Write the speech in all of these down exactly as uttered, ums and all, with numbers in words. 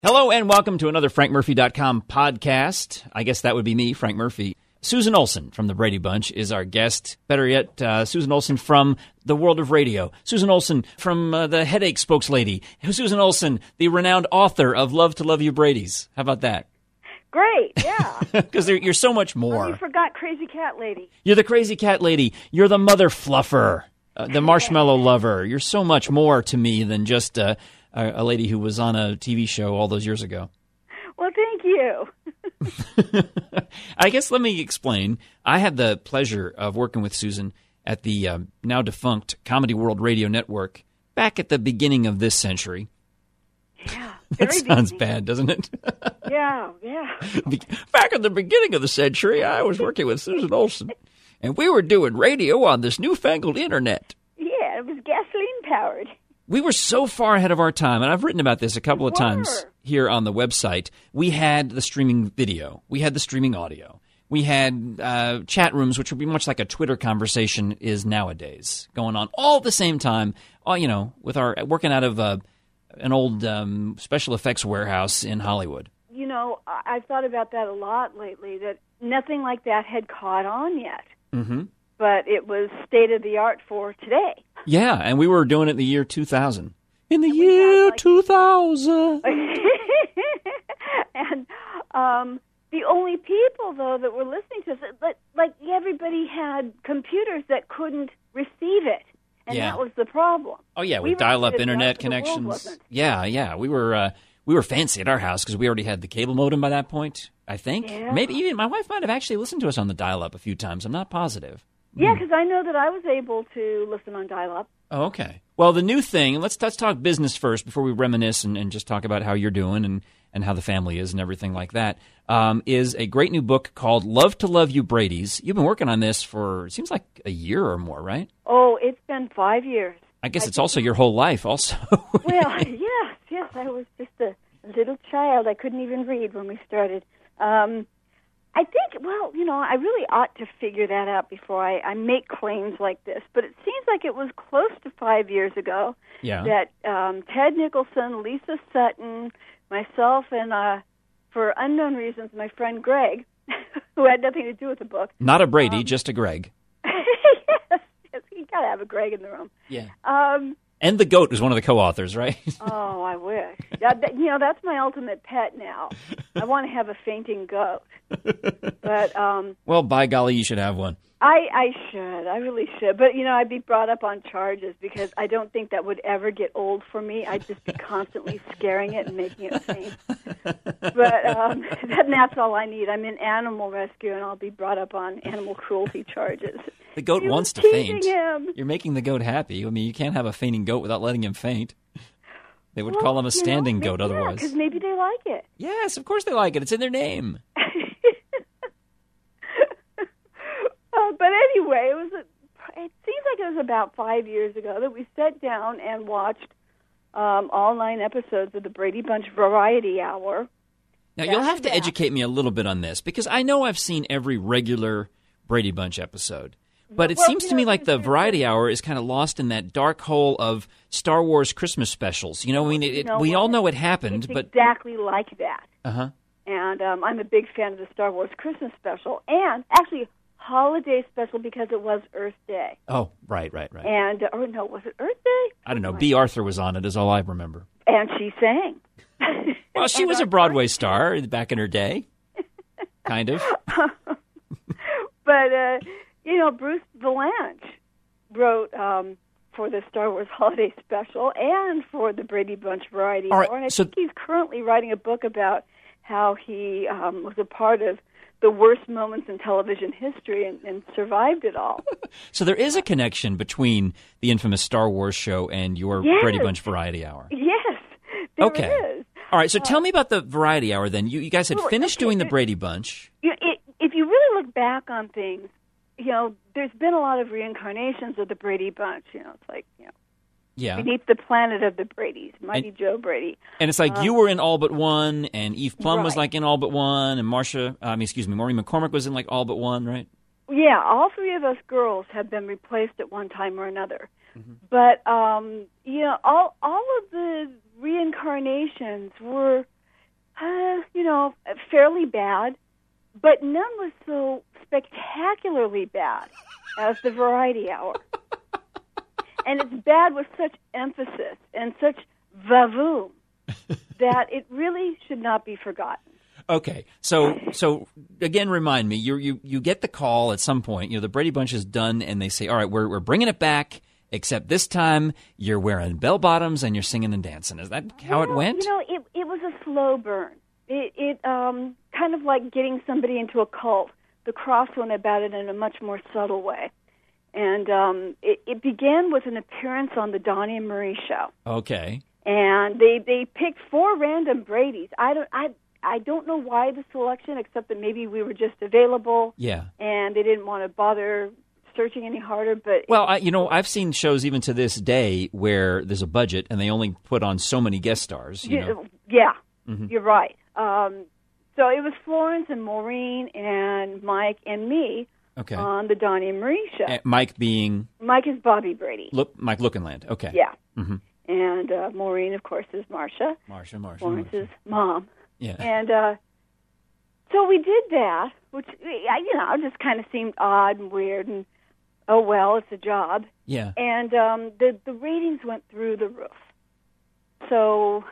Hello and welcome to another Frank Murphy dot com podcast. I guess that would be me, Frank Murphy. Susan Olson from the Brady Bunch is our guest. Better yet, uh, Susan Olson from the world of radio. Susan Olson from uh, the Headache Spokeslady. Susan Olson, the renowned author of Love to Love You Brady's. How about that? Great, yeah. Because you're so much more. Oh, you forgot Crazy Cat Lady. You're the Crazy Cat Lady. You're the Mother Fluffer, uh, the Marshmallow Lover. You're so much more to me than just uh, a, a lady who was on a T V show all those years ago. Well, thank you. I guess let me explain. I had the pleasure of working with Susan at the uh, now defunct Comedy World Radio Network back at the beginning of this century. Yeah, That sounds beginning. bad, doesn't it? Yeah, yeah. Back at the beginning of the century, I was working with Susan Olson, and we were doing radio on this newfangled internet. Yeah, it was gasoline powered. We were so far ahead of our time, and I've written about this a couple of We times were. here on the website. We had the streaming video. We had the streaming audio. We had uh, chat rooms, which would be much like a Twitter conversation is nowadays, going on all at the same time, all, you know, with our working out of uh, an old um, special effects warehouse in Hollywood. You know, I- I've thought about that a lot lately, that nothing like that had caught on yet. Mm-hmm. But it was state-of-the-art for today. Yeah, and we were doing it in the year two thousand. In the we year had, like- two thousand. And um, the only people, though, that were listening to us, like, like everybody had computers that couldn't receive it. And Yeah. that was the problem. Oh yeah, We with were dial-up good, internet the rest of the world connections. wasn't. Yeah, yeah, we were uh, we were fancy at our house because we already had the cable modem by that point. I think Yeah. maybe even my wife might have actually listened to us on the dial-up a few times. I'm not positive. Yeah, because I know that I was able to listen on dial-up. Oh, okay. Well, the new thing. Let's let's talk business first before we reminisce and, and just talk about how you're doing and, and how the family is and everything like that. Um, is a great new book called Love to Love You Brady's. You've been working on this for it seems like a year or more, right? Oh, it's been five years. I guess I it's also your whole life, also. Well, yes, yes. I was just a little child. I couldn't even read when we started. Um, I think, well, you know, I really ought to figure that out before I, I make claims like this. But it seems like it was close to five years ago Yeah. that um, Ted Nicholson, Lisa Sutton, myself, and uh, for unknown reasons, my friend Greg, who had nothing to do with the book. Not a Brady, Um, just a Greg. yes, yes, you got to have a Greg in the room. Yeah. Um, And the goat is one of the co-authors, right? Oh, I wish. That, that, you know, that's my ultimate pet now. I want to have a fainting goat. But um, Well, by golly, you should have one. I, I should. I really should. But, you know, I'd be brought up on charges because I don't think that would ever get old for me. I'd just be constantly scaring it and making it faint. But um, that, that's all I need. I'm in animal rescue, and I'll be brought up on animal cruelty charges. The goat He wants was to teasing faint. him. You're making the goat happy. I mean, you can't have a fainting goat without letting him faint. They would Well, call him a you standing know, goat maybe, otherwise. because maybe they like it. Yes, of course they like it. It's in their name. Uh, but anyway, it was. A, it seems like it was about five years ago that we sat down and watched um, all nine episodes of the Brady Bunch Variety Hour. Now, you'll have to Back-to-back. educate me a little bit on this because I know I've seen every regular Brady Bunch episode. But it Well, seems you to me know, like the it's- Variety Hour is kind of lost in that dark hole of Star Wars Christmas specials. You know, I mean, it, it, know we all what? know it happened, It's but exactly like that. uh-huh. And um, I'm a big fan of the Star Wars Christmas special, and actually holiday special because it was Earth Day. Oh, right, right, right. And uh, or no, was it Earth Day? I don't know. B. Arthur was on it, is all I remember. And she sang. Well, she And was our a Broadway star back in her day, kind of. But, uh, you know, Bruce Valanche wrote um, for the Star Wars Holiday Special and for the Brady Bunch Variety All right, Hour. And I so- think he's currently writing a book about how he um, was a part of the worst moments in television history and, and survived it all. So there is a connection between the infamous Star Wars show and your Yes. Brady Bunch Variety Hour. Yes, there Okay. is. All right, so tell me about the Variety Hour then. You, you guys had Well, finished okay, doing the it- Brady Bunch. You, it, if you really look back on things, you know, there's been a lot of reincarnations of the Brady Bunch. You know, it's like, you know, Yeah. beneath the planet of the Bradys, Mighty And- Joe Brady. And it's like you were in all but one, and Eve Plum was Right. like in all but one, and Marsha, I mean, excuse me, Maureen McCormick was in like all but one, right? Yeah, all three of us girls have been replaced at one time or another. But um, you know, all all of the reincarnations were you know, fairly bad, but none was so spectacularly bad as the Variety Hour. And it's bad with such emphasis and such vavoom that it really should not be forgotten. Okay, so so again, remind me. You you you get the call at some point. You know, the Brady Bunch is done, and they say, "All right, we're we're bringing it back. Except this time, you're wearing bell bottoms and you're singing and dancing." Is that how well, it went? You know, it it was a slow burn. It it um kind of like getting somebody into a cult. The Cross went about it in a much more subtle way. And um, it, it began with an appearance on the Donnie and Marie show. Okay. And they, they picked four random Bradys. I don't I I don't know why the selection, except that maybe we were just available. Yeah. And they didn't want to bother searching any harder. But well, I, you know, I've seen shows even to this day where there's a budget and they only put on so many guest stars. You yeah, know? yeah mm-hmm. You're right. Um, so it was Florence and Maureen and Mike and me. Okay. On the Donnie and Marie show. Uh, Mike being? Mike is Bobby Brady. Look, Mike Lookinland. Okay. Yeah. Mm-hmm. And uh, Maureen, of course, is Marcia. Marcia, Marcia. Florence's Marcia. mom. Yeah. And uh, so we did that, which, you know, just kind of seemed odd and weird. And, oh, well, it's a job. Yeah. And um, the, the ratings went through the roof. So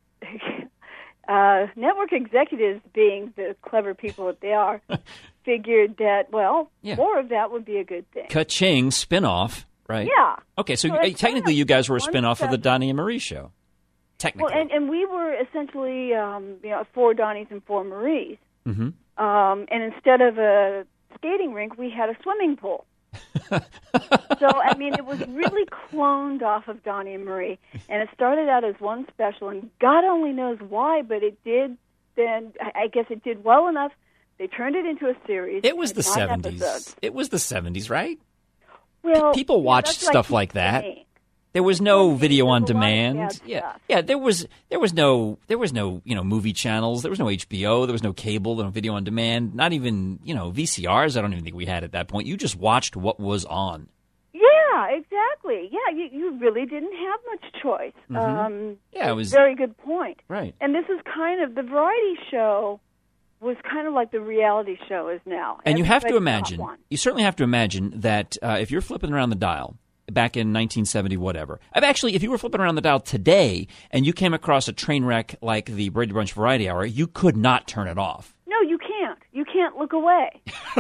uh, network executives, being the clever people that they are, figured that, well, yeah. more of that would be a good thing. Ka-ching, spinoff, right? Yeah. Okay, so, so uh, technically you guys were a spinoff step. of the Donnie and Marie show. Technically. Well, and, and we were essentially, um, you know, four Donnies and four Maries. Mm-hmm. Um, and instead of a skating rink, we had a swimming pool. So, I mean, it was really cloned off of Donnie and Marie. And it started out as one special, and God only knows why, but it did, then, I guess it did well enough. They turned it into a series. It was the nine seventies. Episodes. It was the seventies, right? Well, P- people watched yeah, stuff like that. saying. There was no There's video on a lot of demand. bad Yeah, stuff. yeah. There was there was no there was no you know movie channels. There was no H B O. There was no cable. No video on demand. Not even you know V C Rs. I don't even think we had at that point. You just watched what was on. Yeah, exactly. Yeah, you, you really didn't have much choice. Mm-hmm. Um, yeah, it was very good point. Right. And this is kind of the variety show was kind of like the reality show is now. And you have to Everybody got imagine, one. you certainly have to imagine that uh, if you're flipping around the dial back in nineteen seventy, whatever. I've actually, if you were flipping around the dial today and you came across a train wreck like the Brady Bunch Variety Hour, you could not turn it off. No, you can't. You can't look away.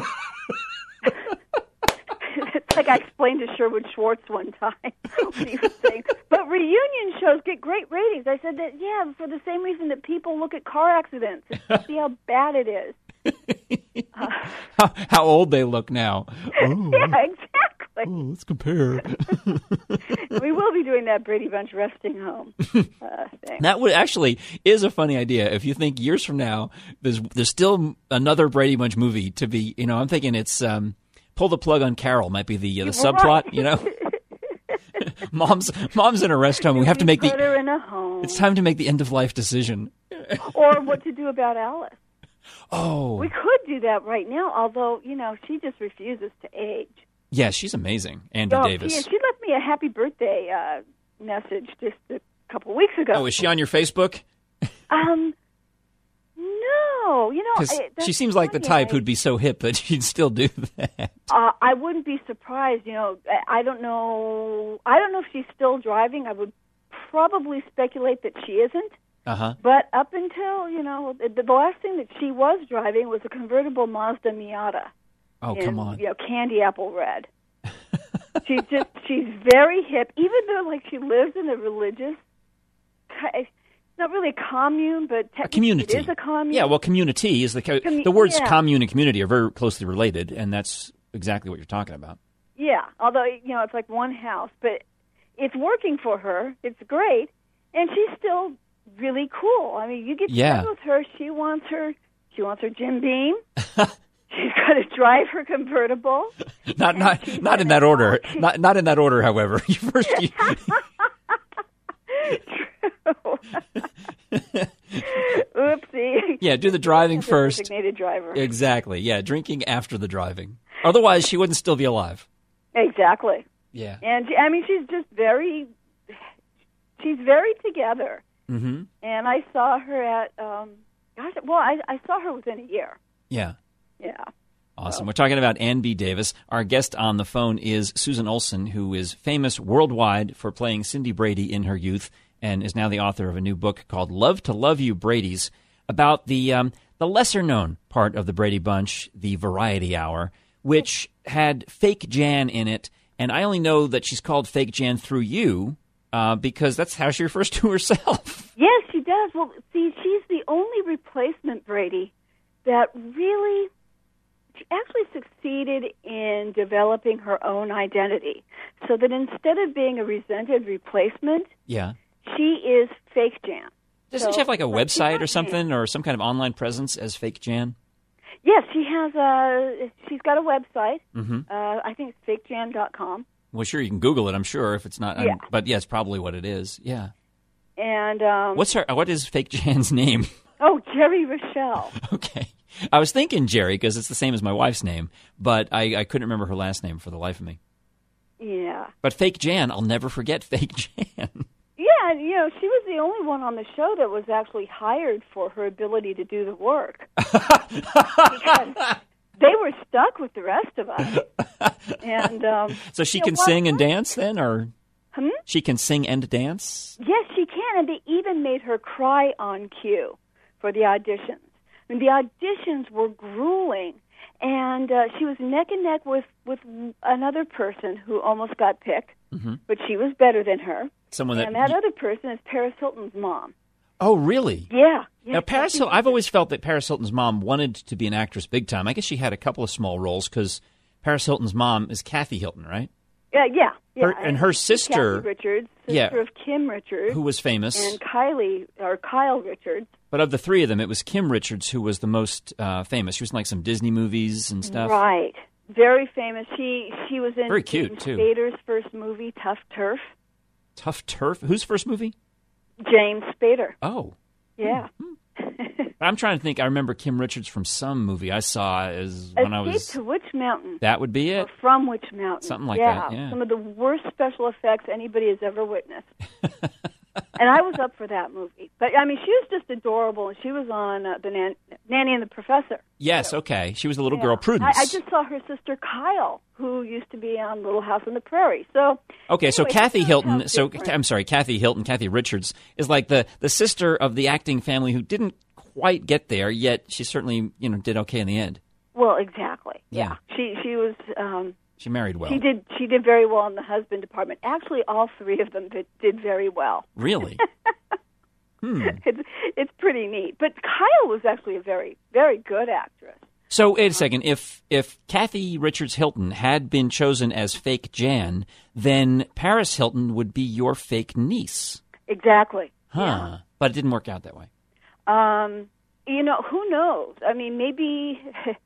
It's like I explained to Sherwood Schwartz one time when he was saying, but reunion shows get great ratings. I said that, yeah, for the same reason that people look at car accidents and see how bad it is. Uh, how, how old they look now. Oh, yeah, exactly. Oh, let's compare. We will be doing that Brady Bunch resting home uh, thing. That would actually is a funny idea. If you think years from now, there's there's still another Brady Bunch movie to be. You know, I'm thinking it's um, Pull the Plug on Carol might be the uh, the subplot. You know, mom's mom's in a rest home. We have to make put the. her in a home. It's time to make the end of life decision. Or what to do about Alice. Oh, we could do that right now. Although you know she just refuses to age. Yeah, she's amazing, Andrew oh, Davis. She, she left me a happy birthday uh, message just a couple of weeks ago. Oh, is she on your Facebook? Um, no. You know, Because I, she seems like the type who'd be so hip that she'd still do that. Uh, I wouldn't be surprised. You know, I, I don't know. I don't know if she's still driving. I would probably speculate that she isn't. Uh-huh. But up until, you know, the, the last thing that she was driving was a convertible Mazda Miata. Oh, in, come on. You know, candy apple red. she's just, she's very hip, even though, like, she lives in a religious, it's not really a commune, but a community. It is a commune. Yeah, well, community is the, Commu- the words yeah. commune and community are very closely related, and that's exactly what you're talking about. Yeah, although, you know, it's like one house, but it's working for her. It's great, and she's still really cool. I mean, you get yeah. together with her, she wants her, she wants her Jim Beam. She's got to drive her convertible. not not not in that order. Not not in that order, however. You first. You... True. Oopsie. Yeah, do the driving She's a first. Designated driver. Exactly. Yeah, drinking after the driving. Otherwise, she wouldn't still be alive. Exactly. Yeah. And she, I mean, she's just very. She's very together. Mm-hmm. And I saw her at um, Gosh, well, I, I saw her within a year. Yeah. Yeah. Awesome. We're talking about Ann B. Davis. Our guest on the phone is Susan Olson, who is famous worldwide for playing Cindy Brady in her youth and is now the author of a new book called Love to Love You, Brady's, about the um, the lesser-known part of the Brady Bunch, the Variety Hour, which had Fake Jan in it. And I only know that she's called Fake Jan through you uh, because that's how she refers to herself. Yes, she does. Well, see, she's the only replacement Brady that really... She actually succeeded in developing her own identity, so that instead of being a resented replacement, yeah, she is Fake Jan. Doesn't so, she have like a like website or something, or some kind of online presence as Fake Jan? Yes, she has a. She's got a website. Mm-hmm. Uh, I think it's fake jan dot com. Well, sure, you can Google it. I'm sure if it's not, yeah. I'm, but yeah, it's probably what it is. Yeah. And um, what's her? What is Fake Jan's name? Oh, Jerry Rochelle. Okay. I was thinking Jerry because it's the same as my wife's name, but I, I couldn't remember her last name for the life of me. Yeah. But Fake Jan, I'll never forget Fake Jan. Yeah, you know, she was the only one on the show that was actually hired for her ability to do the work. Because they were stuck with the rest of us. And um, so she you know, can what, sing and what? dance then, or hmm? She can sing and dance? Yes, she can, and they even made her cry on cue for the auditions. And the auditions were grueling, and uh, she was neck and neck with, with another person who almost got picked, mm-hmm. but she was better than her. Someone that, and that other person is Paris Hilton's mom. Oh, really? Yeah. yeah now, Paris Hilton, I've always felt that Paris Hilton's mom wanted to be an actress big time. I guess she had a couple of small roles because Paris Hilton's mom is Kathy Hilton, right? Yeah, yeah. yeah. Her, and her sister, Kathy Richards, sister yeah, of Kim Richards, who was famous, and Kylie or Kyle Richards. But of the three of them, it was Kim Richards who was the most uh, famous. She was in like some Disney movies and stuff. Right, very famous. She she was in very cute James too. Spader's first movie, Tough Turf. Tough Turf. Whose first movie? James Spader. Oh, yeah. I'm trying to think. I remember Kim Richards from some movie I saw as when Escape I was. to Witch Mountain. That would be it. Or From Witch Mountain. Something like yeah, that. Yeah. Some of the worst special effects anybody has ever witnessed. And I was up for that movie. But, I mean, she was just adorable, and she was on uh, the Nan- Nanny and the Professor. Yes, so, okay. She was the little yeah. girl, Prudence. I, I just saw her sister Kyle, who used to be on Little House on the Prairie. So Okay, so anyway, Kathy Hilton, so different. I'm sorry, Kathy Hilton, Kathy Richards, is like the, the sister of the acting family who didn't quite get there, yet she certainly, you know, did okay in the end. Well, exactly. Yeah. yeah. She she was... Um, She married well. She did. She did very well in the husband department. Actually, all three of them did, did very well. Really? hmm. It's it's pretty neat. But Kyle was actually a very very good actress. So wait a second. If if Kathy Richards Hilton had been chosen as Fake Jan, then Paris Hilton would be your fake niece. Exactly. Huh. Yeah. But it didn't work out that way. Um. You know, who knows? I mean, maybe.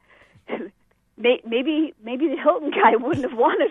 Maybe maybe the Hilton guy wouldn't have wanted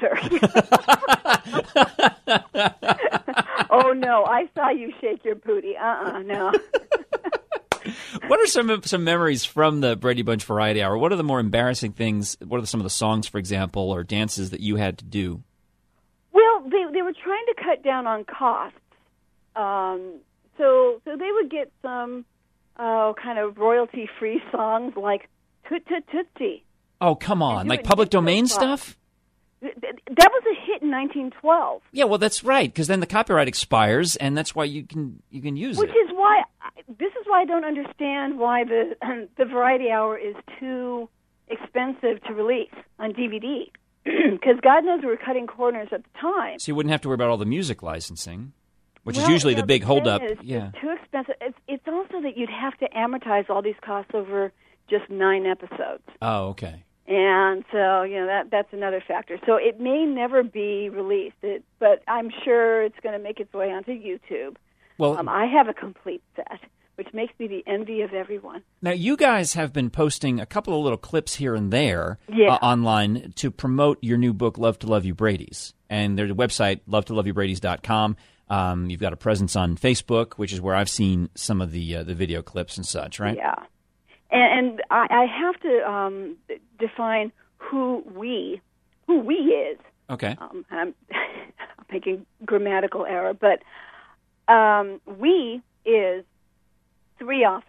her. Oh, no, I saw you shake your booty. Uh-uh, no. What are some some memories from the Brady Bunch Variety Hour? What are the more embarrassing things? What are some of the songs, for example, or dances that you had to do? Well, they they were trying to cut down on costs. Um, so so they would get some uh, kind of royalty-free songs like Toot Toot Tootsie. Oh, come on. Like public domain stuff? That was a hit in nineteen twelve. Yeah, well, that's right, because then the copyright expires, and that's why you can you can use Which it. Which is why, this is why I don't understand why the the Variety Hour is too expensive to release on D V D. Because God knows we were cutting corners at the time. So you wouldn't have to worry about all the music licensing, which well, is usually yeah, the big the holdup. Is, yeah. It's too expensive. It's, it's also that you'd have to amortize all these costs over just nine episodes. Oh, okay. And so, you know, that that's another factor. So it may never be released, it, but I'm sure it's going to make its way onto YouTube. Well, um, I have a complete set, which makes me the envy of everyone. Now, you guys have been posting a couple of little clips here and there yeah. uh, online to promote your new book, Love to Love You, Brady's. And there's a website, love to love you bradys dot com. Um, you've got a presence on Facebook, which is where I've seen some of the uh, the video clips and such, right? Yeah. And, and I, I have to um, define who we, who we is. Okay. Um, I'm, I'm making grammatical error, but um, we is three authors.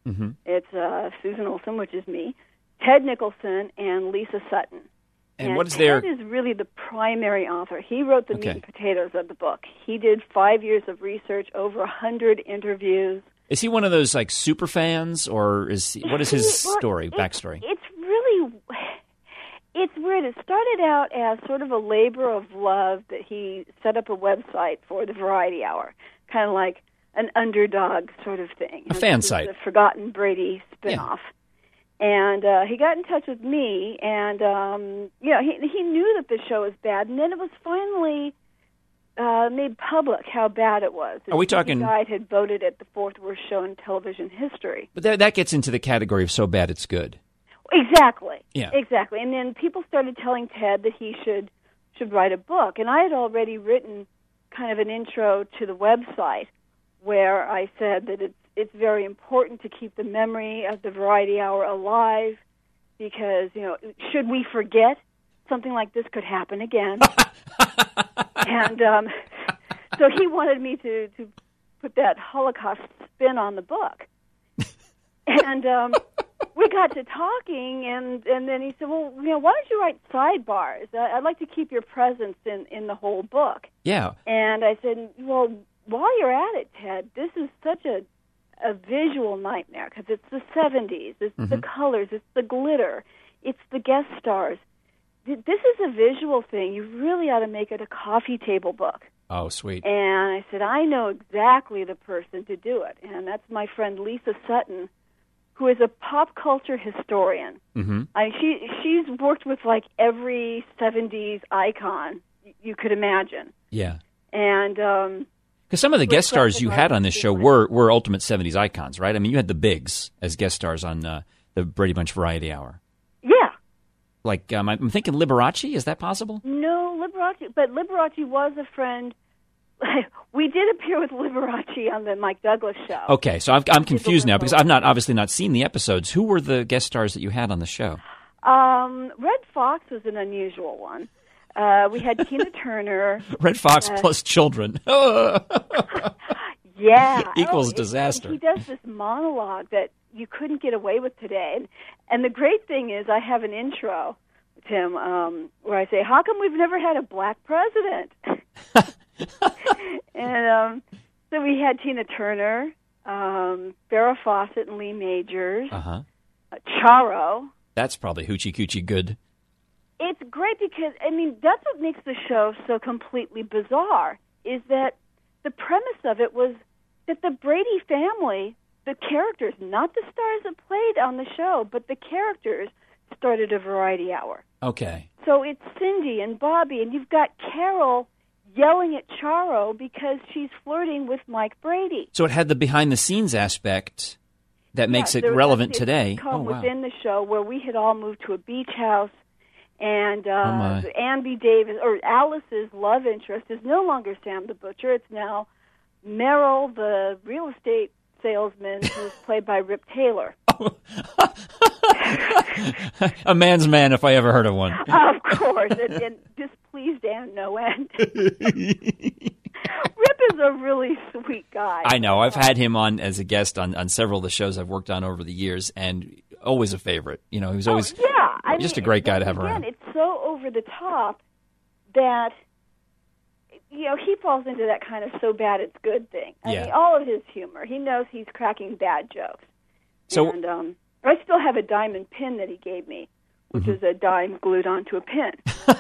Mm-hmm. It's uh, Susan Olsen, which is me, Ted Nicholson, and Lisa Sutton. And, and what is Ted their... is really the primary author. He wrote the okay. meat and potatoes of the book. He did five years of research, over a hundred interviews. Is he one of those like super fans, or is he, what is his well, story, it's, backstory? It's really, it's weird. It started out as sort of a labor of love that he set up a website for the Variety Hour, kind of like an underdog sort of thing. A fan site. The Forgotten Brady spinoff. Yeah. And uh, he got in touch with me, and um, you know, he he knew that the show was bad, and then it was finally uh, made public how bad it was. Are we talking? The Guide had voted it the fourth worst show in television history. But that, that gets into the category of so bad it's good. Exactly. Yeah. Exactly. And then people started telling Ted that he should should write a book, and I had already written kind of an intro to the website where I said that it's it's very important to keep the memory of the Variety Hour alive because, you know, should we forget, something like this could happen again. and um, so he wanted me to, to put that Holocaust spin on the book. And um, we got to talking, and, and then he said, well, you know, why don't you write sidebars? I'd like to keep your presence in, in the whole book. Yeah. And I said, well, while you're at it, Ted, this is such a a visual nightmare because it's the seventies, it's mm-hmm. the colors, it's the glitter, it's the guest stars. This is a visual thing. You really ought to make it a coffee table book. Oh, sweet. And I said, I know exactly the person to do it, and that's my friend Lisa Sutton, who is a pop culture historian. Mm-hmm. I mean, she she's worked with like every seventies icon you could imagine. Yeah. And um because some of the guest stars you had on this show were, were ultimate seventies icons, right? I mean, you had the Bigs as guest stars on uh, the Brady Bunch Variety Hour. Yeah. Like, um, I'm thinking Liberace. Is that possible? No, Liberace. But Liberace was a friend. We did appear with Liberace on the Mike Douglas show. Okay, so I've, I'm confused now because I've not obviously not seen the episodes. Who were the guest stars that you had on the show? Um, Red Fox was an unusual one. Uh, we had Tina Turner. Red Fox uh, plus children. Yeah. Equals oh, disaster. He does this monologue that you couldn't get away with today. And, and the great thing is I have an intro, Tim, um, where I say, how come we've never had a black president? and um, so we had Tina Turner, um, Farrah Fawcett and Lee Majors, uh-huh. uh, Charo. That's probably hoochie coochie good. It's great because, I mean, that's what makes the show so completely bizarre, is that the premise of it was that the Brady family, the characters, not the stars that played on the show, but the characters started a Variety Hour. Okay. So it's Cindy and Bobby, and you've got Carol yelling at Charo because she's flirting with Mike Brady. So it had the behind-the-scenes aspect that makes yeah, it relevant a, today. Oh, wow. Within the show where we had all moved to a beach house, and uh, oh Ann B. Davis, or Alice's love interest, is no longer Sam the Butcher. It's now Merrill, the real estate salesman, who's played by Rip Taylor. A man's man, if I ever heard of one. Of course, and, and displeased Ann no end. Rip is a really sweet guy. I know. I've had him on as a guest on, on several of the shows I've worked on over the years, and always a favorite. You know, he was always oh, yeah. I just mean, a great guy to have again, around. It's so over the top that, you know, he falls into that kind of so bad it's good thing. I yeah. mean, all of his humor. He knows he's cracking bad jokes. So, and um, I still have a diamond pin that he gave me, which mm-hmm. is a dime glued onto a pin.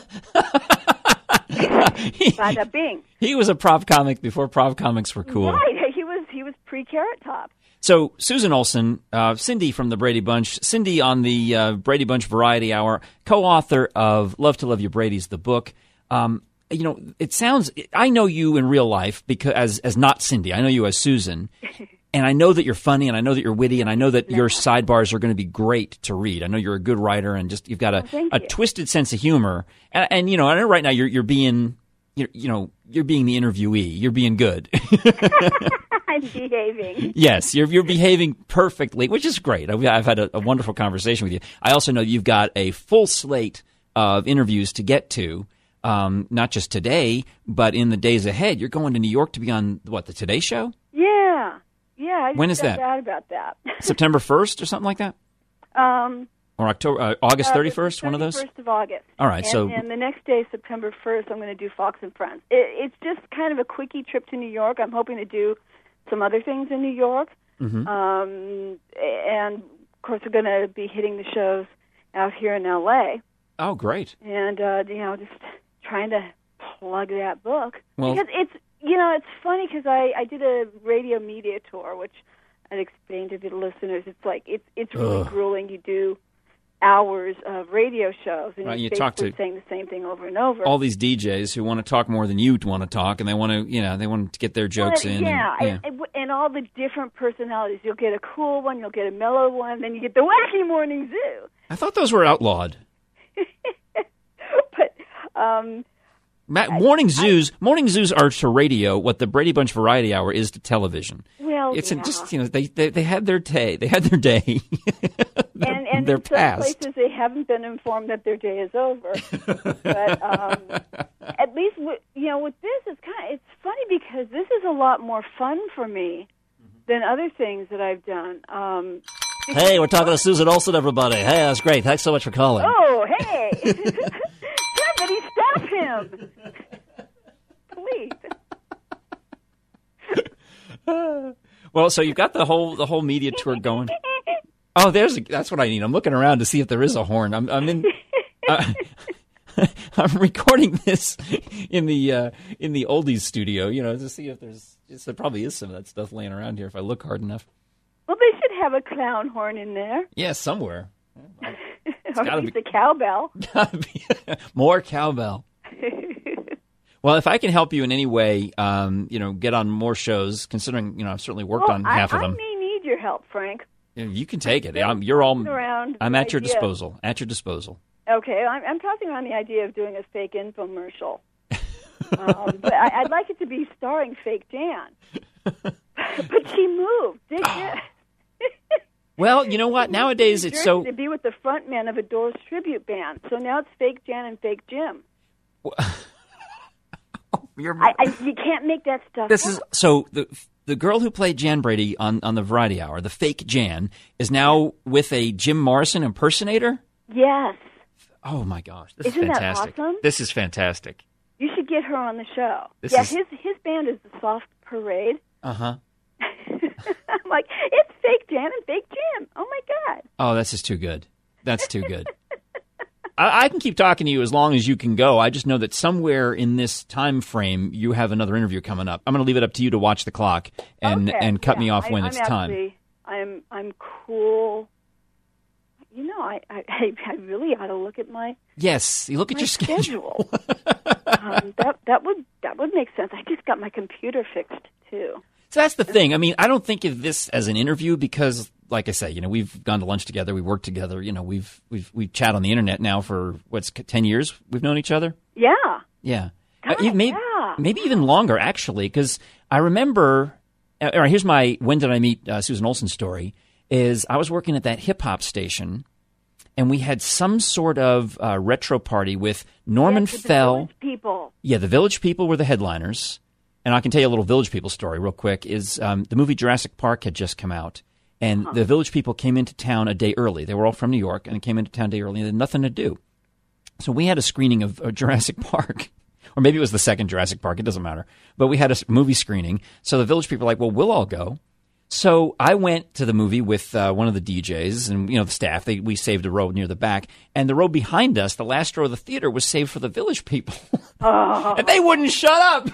Bada bing. He was a prop comic before prop comics were cool. Right. He was, he was pre-Carrot Top. So Susan Olsen, uh, Cindy from the Brady Bunch, Cindy on the uh, Brady Bunch Variety Hour, co-author of Love to Love You Brady's the book. Um, you know, it sounds. I know you in real life because as as not Cindy. I know you as Susan, and I know that you're funny, and I know that you're witty, and I know that no. your sidebars are going to be great to read. I know you're a good writer, and just you've got a, oh, a twisted sense of humor. And, and you know, I know right now you're you're being, you're, you know, you're being the interviewee. You're being good. I'm behaving. Yes, you're you're behaving perfectly, which is great. I've, I've had a, a wonderful conversation with you. I also know you've got a full slate of interviews to get to, um, not just today, but in the days ahead. You're going to New York to be on, what, the Today Show? Yeah. Yeah, I just When is felt that? bad about that. September first or something like that? Um, or October, uh, August uh, thirty-first, one of those? thirty-first of August. All right, and, so... And the next day, September first, I'm going to do Fox and Friends. It, it's just kind of a quickie trip to New York. I'm hoping to do some other things in New York. Mm-hmm. Um, and, of course, we're going to be hitting the shows out here in L A. Oh, great. And, uh, you know, just trying to plug that book. Well, because it's, you know, it's funny because I, I did a radio media tour, which I'd explained to the listeners. It's like, it's it's really Ugh. grueling. You do hours of radio shows, and Right, you're you talk basically to saying the same thing over and over. all these D Js who want to talk more than you want to talk, and they want to, you know, they want to get their jokes Well, in. Yeah, and, and, and all the different personalities. You'll get a cool one, you'll get a mellow one, then you get the wacky morning zoo. I thought those were outlawed. But um, Ma- morning zoos, morning zoos are to radio what the Brady Bunch Variety Hour is to television. well, It's yeah. a, just you know they, they they had their day, they had their day, their, and and their in some past. places they haven't been informed that their day is over. But um, at least with, you know, with this, it's kind of, it's funny because this is a lot more fun for me than other things that I've done. Um, Hey, we're talking to Susan Olsen, everybody. Hey, that's great. Thanks so much for calling. oh, hey, somebody stop him, please. Well, so you've got the whole the whole media tour going. Oh, there's a, that's what I need. I'm looking around to see if there is a horn. I'm I'm in. Uh, I'm recording this in the uh, in the oldies studio, you know, to see if there's. There probably is some of that stuff laying around here if I look hard enough. Well, they should have a clown horn in there. Yeah, somewhere. Or gotta at least be- a cowbell. Gotta be more cowbell. Well, if I can help you in any way, um, you know, get on more shows, considering, you know, I've certainly worked well, on I, half of I them. may need your help, Frank. You know, you can take it. I'm, you're all. Around I'm the at your idea- disposal. At your disposal. Okay, I'm, I'm tossing around the idea of doing a fake infomercial. um, but I, I'd like it to be starring Fake Jan. But she moved. Dig this. Well, you know what? Nowadays, New it's Jersey so. to be with the front man of a Doors tribute band. So now it's Fake Jan and Fake Jim. You're, I, I, you can't make that stuff this up. is so the the girl who played Jan Brady on on the Variety Hour, the fake Jan, is now with a Jim Morrison impersonator. Yes. Oh my gosh, this Isn't is that fantastic! awesome? This is fantastic. You should get her on the show. This yeah, is- his his band is the Soft Parade. Uh huh. I'm like, it's Fake Jan and Fake Jim. Oh my God. Oh, this is too good. That's too good. I, I can keep talking to you as long as you can go. I just know that somewhere in this time frame, you have another interview coming up. I'm going to leave it up to you to watch the clock and Okay, and cut yeah, me off when I, it's I'm time. Actually, I'm I'm cool. You know, I, I I really ought to look at my Yes, you look at my your schedule. um, that that would that would make sense. I just got my computer fixed too. So that's the thing. I mean, I don't think of this as an interview because, like I say, you know, we've gone to lunch together, we worked together. You know, we've we've we've chat on the internet now for what's ten years. We've known each other. Yeah. Yeah, God, Uh, maybe yeah. maybe even longer actually. Because I remember. Uh, all right, here's my when did I meet uh, Susan Olsen story. Is I was working at that hip hop station, and we had some sort of uh, retro party with Norman Yes, with the Fell. Village People. Yeah, the Village People were the headliners. And I can tell you a little Village People story real quick. Is um, the movie Jurassic Park had just come out, and the Village People came into town a day early. They were all from New York, and they came into town a day early, and they had nothing to do. So we had a screening of uh, Jurassic Park, or maybe it was the second Jurassic Park. It doesn't matter. But we had a s- movie screening. So the Village People were like, well, we'll all go. So I went to the movie with uh, one of the D Js and, you know, the staff. They, we saved a row near the back. And the row behind us, the last row of the theater, was saved for the Village People. Oh. And they wouldn't shut up.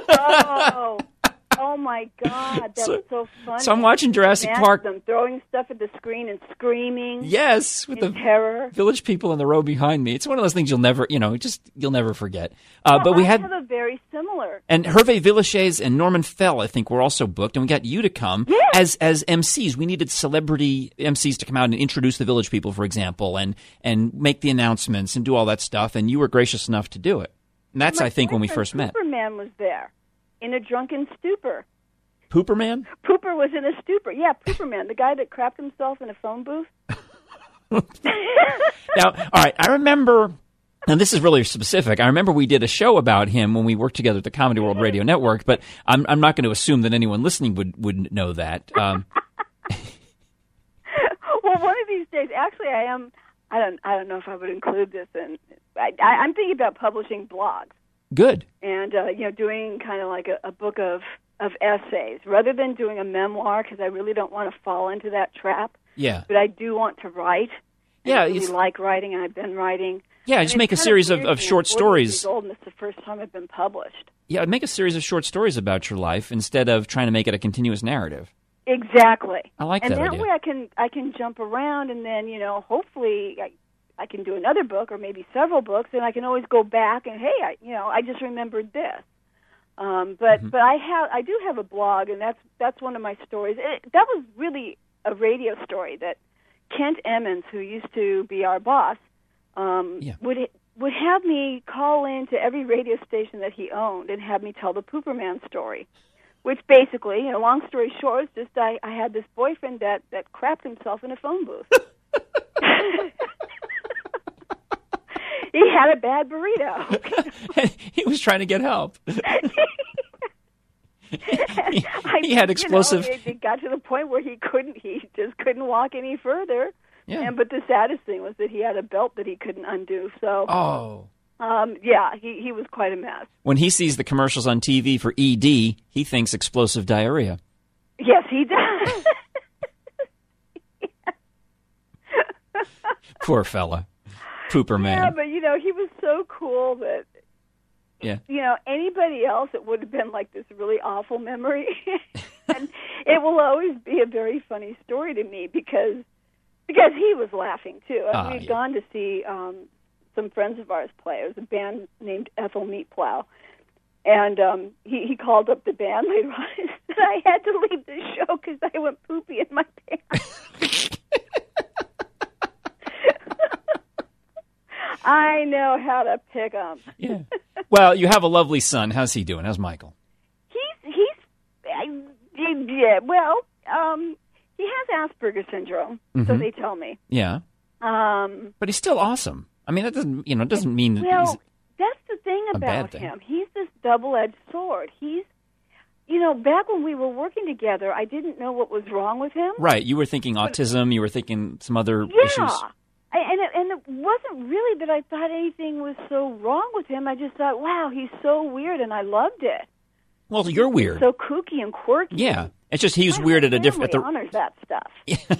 Oh. Oh my God, that So- was so funny. so I'm watching Jurassic Imagine Park. them throwing stuff at the screen and screaming Yes, with in the terror. Village People in the row behind me. It's one of those things you'll never, you know, just you'll never forget. Uh, but we I had have a very similar. and Hervé Villechaize and Norman Fell, I think, were also booked, and we got you to come Yeah. as as M Cs. We needed celebrity M Cs to come out and introduce the Village People, for example, and and make the announcements and do all that stuff. And you were gracious enough to do it. And that's, My I think, when we boyfriend, first met. Pooper was there in a drunken stupor. Pooper Man? Pooper was in a stupor. Yeah, Pooper Man, the guy that crapped himself in a phone booth. Now, all right, I remember And this is really specific. I remember we did a show about him when we worked together at the Comedy World Radio Network, but I'm, I'm not going to assume that anyone listening would, would know that. Um, well, one of these days, actually, I am. I don't. I don't know if I would include this in. I, I, I'm thinking about publishing blogs. Good. And uh, you know, doing kind of like a, a book of of essays rather than doing a memoir, because I really don't want to fall into that trap. Yeah. But I do want to write. Yeah, I really it's, like writing, and I've been writing. Yeah, just make a series of, of short stories. Old, and it's the first time I've been published. Yeah, make a series of short stories about your life instead of trying to make it a continuous narrative. Exactly. I like and that that idea. way I can I can jump around, and then, you know, hopefully I, I can do another book or maybe several books, and I can always go back and, hey, I, you know, I just remembered this. Um, but Mm-hmm. but I have I do have a blog, and that's that's one of my stories. It, that was really a radio story that Kent Emmons, who used to be our boss, um, Yeah. would would have me call in to every radio station that he owned and have me tell the Pooperman story, which basically, you know, long story short, is just I, I had this boyfriend that, that crapped himself in a phone booth. He had a bad burrito. He was trying to get help. he, I, he had explosive... You know, it, it got to the point where he couldn't, he just couldn't walk any further. Yeah. And but the saddest thing was that he had a belt that he couldn't undo. So, Oh. um, yeah, he, he was quite a mess. When he sees the commercials on T V for E D, he thinks explosive diarrhea. Yes, he does. Poor fella. Pooper man. Yeah, but, you know, he was so cool that, Yeah. you know, anybody else, it would have been like this really awful memory. And it will always be a very funny story to me because because he was laughing, too. And Ah, we'd yeah. gone to see um, some friends of ours play. It was a band named Ethel Meatplow. And um, he, he called up the band later on and said I had to leave the show because I went poopy in my pants. I know how to pick 'em. Yeah. Well, you have a lovely son. How's he doing? How's Michael? He's he's I, yeah. Well, um, he has Asperger's syndrome, so Mhm. they tell me. Yeah. Um, But he's still awesome. I mean, that doesn't, you know, it doesn't mean that well, he's... that's the thing a bad about thing. him. He's this double-edged sword. He's, you know, back when we were working together, I didn't know what was wrong with him. Right. You were thinking autism. You were thinking some other Yeah. issues. I, and it, and it wasn't really that I thought anything was so wrong with him. I just thought, wow, he's so weird, and I loved it. Well, you're weird. So kooky and quirky. Yeah. It's just he's My weird at a family different... At the, honors that stuff.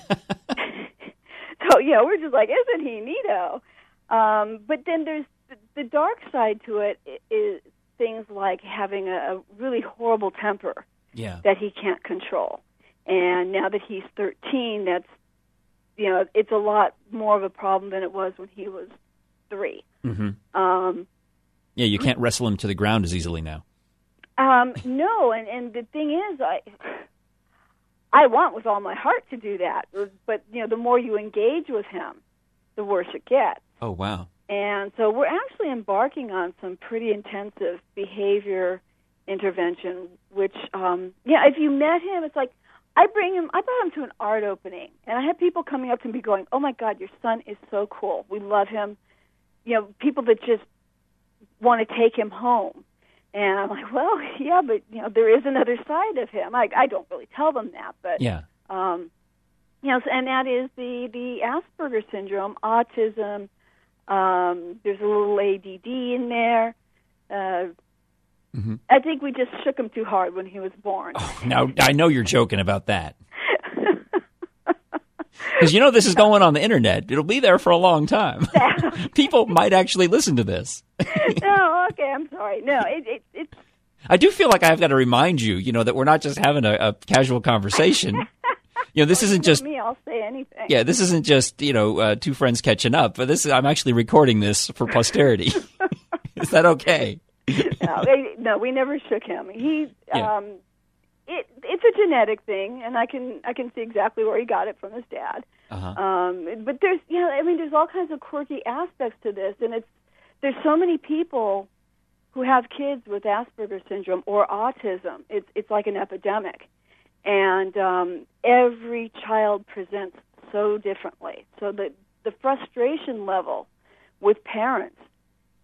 So, you know, we're just like, isn't he neato? Um, but then there's the, the dark side to it i- is things like having a, a really horrible temper yeah. that he can't control. And now that he's thirteen, that's, you know, it's a lot more of a problem than it was when he was three. Mm-hmm. Um, Yeah, you can't wrestle him to the ground as easily now. um, no, and, and the thing is, I... I want with all my heart to do that, but you know, the more you engage with him, the worse it gets. Oh, wow. And so we're actually embarking on some pretty intensive behavior intervention, which, um, yeah, if you met him, it's like, I bring him, I brought him to an art opening, and I had people coming up to me going, oh my God, your son is so cool. We love him. You know, people that just want to take him home. And I'm like, well, yeah, but, you know, there is another side of him. I, I don't really tell them that, but, Yeah. um, you know, and that is the, the Asperger's syndrome, autism. Um, there's a little A D D in there. Uh, Mm-hmm. I think we just shook him too hard when he was born. Oh, now, I know you're joking about that. Because you know this is going on the internet. It'll be there for a long time. People might actually listen to this. No, okay, I'm sorry. No, it, it, it's... I do feel like I've got to remind you, you know, that we're not just having a, a casual conversation. You know, this isn't just... me, I'll say anything. Yeah, this isn't just, you know, uh, two friends catching up. But this, I'm actually recording this for posterity. Is that okay? no, we- no, we never shook him. He, Yeah. um, it, it's a genetic thing, and I can I can see exactly where he got it from his dad. Uh-huh. Um, but there's, you know, I mean, there's all kinds of quirky aspects to this, and it's there's so many people who have kids with Asperger's syndrome or autism. It's it's like an epidemic, and um, every child presents so differently. So the the frustration level with parents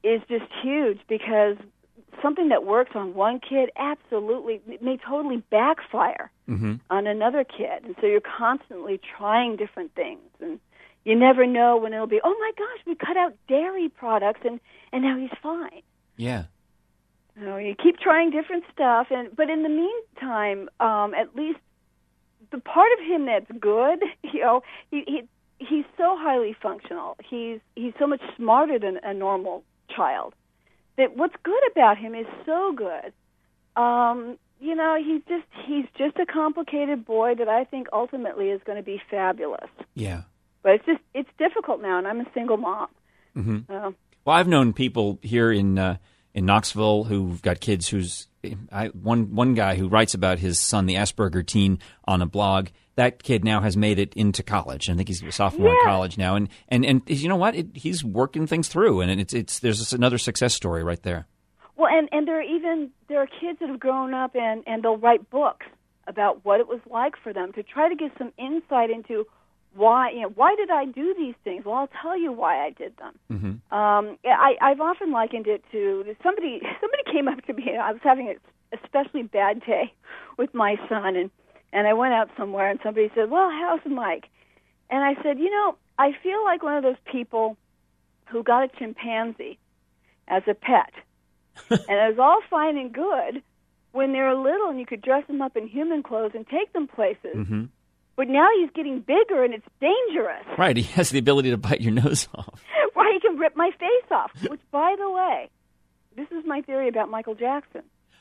is just huge because something that works on one kid absolutely may totally backfire mm-hmm. on another kid. And so you're constantly trying different things. And you never know when it'll be, oh, my gosh, we cut out dairy products, and, and now he's fine. Yeah. You know, you keep trying different stuff. and But in the meantime, um, at least the part of him that's good, you know, he, he he's so highly functional. He's he's so much smarter than a normal child. That what's good about him is so good. Um, you know, he's just he's just a complicated boy that I think ultimately is going to be fabulous. Yeah. But it's just it's difficult now, and I'm a single mom. Mm-hmm. Uh, well, I've known people here in uh, in Knoxville who've got kids who's I, one one guy who writes about his son, the Asperger teen, on a blog. That kid now has made it into college. I think he's a sophomore yeah. in college now, and and and you know what? It, he's working things through, and it's it's there's another success story right there. Well, and, and there are even there are kids that have grown up and, and they'll write books about what it was like for them to try to get some insight into why you know why did I do these things? Well, I'll tell you why I did them. Mm-hmm. Um, I, I've often likened it to somebody. Somebody came up to me. I was having an especially bad day with my son, and, and I went out somewhere, and somebody said, "Well, how's Mike?" And I said, "You know, I feel like one of those people who got a chimpanzee as a pet, and it was all fine and good when they were little, and you could dress them up in human clothes and take them places." Mm-hmm. But now he's getting bigger, and it's dangerous. Right, he has the ability to bite your nose off. Right, he can rip my face off, which, by the way, this is my theory about Michael Jackson.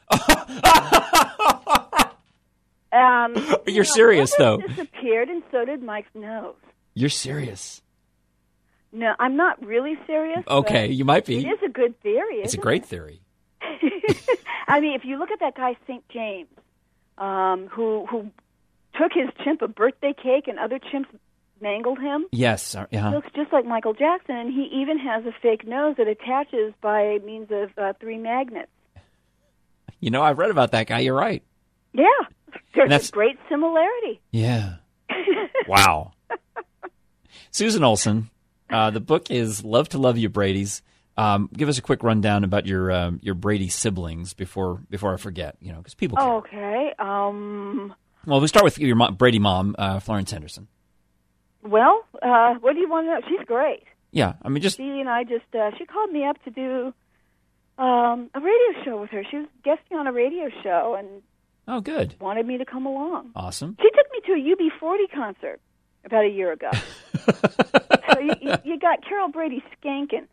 um, You're you know, serious, though. Disappeared, and so did Mike's nose. You're serious. No, I'm not really serious. Okay, you might be. It is a good theory, It's a isn't great it? theory. I mean, if you look at that guy, Saint James, um, who who took his chimp a birthday cake and other chimps mangled him. Yes. Uh, yeah. He looks just like Michael Jackson, and he even has a fake nose that attaches by means of uh, three magnets. You know, I've read about that guy. You're right. Yeah, there's that's- a great similarity. Yeah. Wow. Susan Olson, uh, the book is Love to Love You, Brady's. Um, give us a quick rundown about your uh, your Brady siblings before before I forget. You know, because people care. Okay. Um, Well, we start with your mom, Brady mom, uh, Florence Henderson. well, uh, what do you want to know? She's great. Yeah, I mean, just She and I just, uh, she called me up to do um, a radio show with her. She was guesting on a radio show and oh, good, wanted me to come along. awesome. She took me to a U B forty concert about a year ago. So you, you, you got Carol Brady skanking.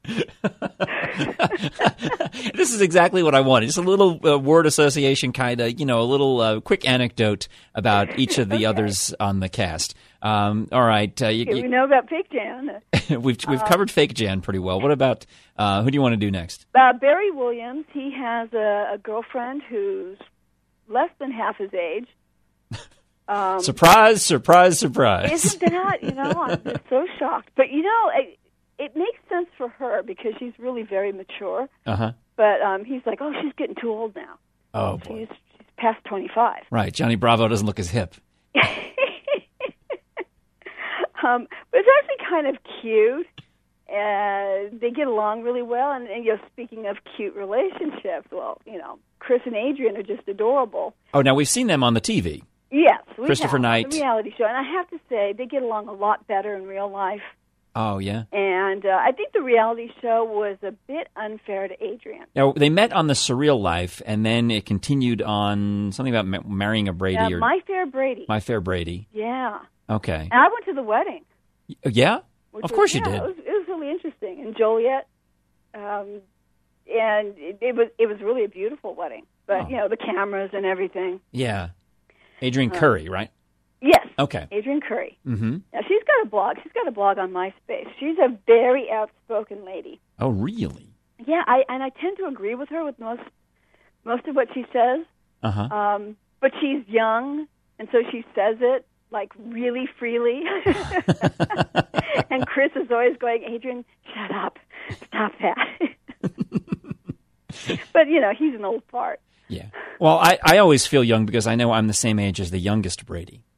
This is exactly what I wanted. Just a little uh, word association, kind of, you know, a little uh, quick anecdote about each of the Okay. others on the cast. Um, all right, uh, you, Okay, you, we know about Fake Jan. we've we've covered Fake Jan pretty well. What about uh, who do you want to do next? Uh, Barry Williams, he has a, a girlfriend who's less than half his age. Um, Surprise! Surprise! Surprise! Isn't that, you know, I'm just so shocked. But, you know, it, it makes sense for her because she's really very mature. Uh huh. But um, he's like, oh, she's getting too old now. Oh boy. She's, she's past twenty-five. Right, Johnny Bravo doesn't look as hip. um, but it's actually kind of cute. Uh, they get along really well. And, and, you know, speaking of cute relationships, well, you know, Chris and Adrian are just adorable. Oh, now we've seen them on the T V. Yes, we Christopher have. Knight. The reality show. And I have to say, they get along a lot better in real life. Oh yeah. And uh, I think the reality show was a bit unfair to Adrian. Now they met on the Surreal Life, and then it continued on something about ma- marrying a Brady Uh, or My Fair Brady. My Fair Brady. Yeah. Okay. And I went to the wedding. Yeah. which Of was- course you yeah, did. It was, it was really interesting. And Joliet. Um, and it, it was it was really a beautiful wedding. But, Oh. you know, the cameras and everything. Yeah. Adrian Curry, right? Yes. Okay. Adrian Curry. Mm-hmm. Now, she's got a blog. She's got a blog on MySpace. She's a very outspoken lady. Oh, really? Yeah, I and I tend to agree with her with most most of what she says. Uh huh. Um, but she's young, and so she says it like really freely. And Chris is always going, Adrian, shut up, stop that. But you know, he's an old fart. Yeah. Well, I, I always feel young because I know I'm the same age as the youngest Brady.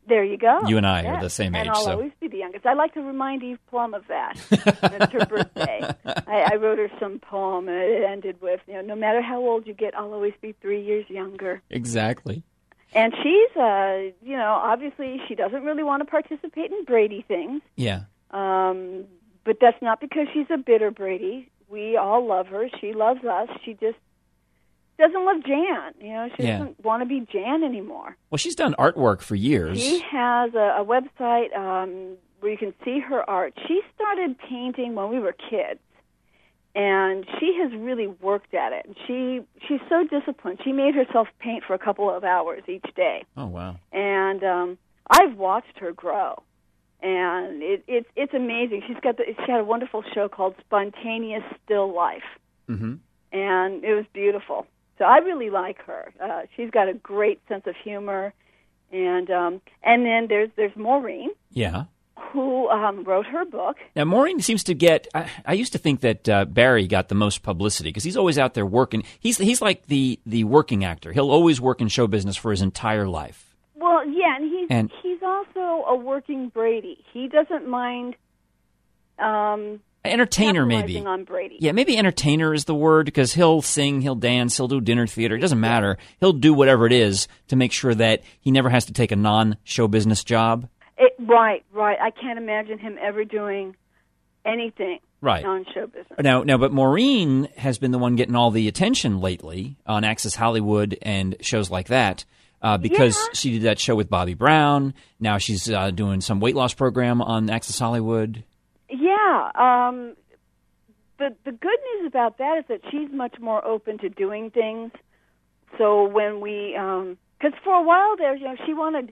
There you go. You and I yes. are the same and age. And I'll so. always be the youngest. I like to remind Eve Plum of that. It's her birthday. I, I wrote her some poem, and it ended with, you know, no matter how old you get, I'll always be three years younger. Exactly. And she's, uh, you know, obviously she doesn't really want to participate in Brady things. Yeah. Um, but that's not because she's a bitter Brady. We all love her. She loves us. She just doesn't love Jan. You know, she Yeah. doesn't want to be Jan anymore. Well, she's done artwork for years. She has a, a website um, where you can see her art. She started painting when we were kids, and she has really worked at it. She she's so disciplined. She made herself paint for a couple of hours each day. Oh, wow. And um, I've watched her grow, and it, it's it's amazing. She's got the, she had a wonderful show called Spontaneous Still Life, Mm-hmm. and it was beautiful. So I really like her. Uh, she's got a great sense of humor, and um, and then there's there's Maureen, Yeah. who um, wrote her book. Now, Maureen seems to get. I, I used to think that uh, Barry got the most publicity because he's always out there working. He's he's like the the working actor. He'll always work in show business for his entire life. Well, yeah, and he's And- he's also a working Brady. He doesn't mind um, Entertainer, maybe. capitalizing on Brady. Yeah, maybe entertainer is the word because he'll sing, he'll dance, he'll do dinner theater. It doesn't matter. He'll do whatever it is to make sure that he never has to take a non-show business job. It, right, right. I can't imagine him ever doing anything Right. non-show business. Now, now, but Maureen has been the one getting all the attention lately on Access Hollywood and shows like that uh, because Yeah. she did that show with Bobby Brown. Now she's uh, doing some weight loss program on Access Hollywood. Yeah. Um, the the good news about that is that she's much more open to doing things. So when we, because for a while there, you know, she wanted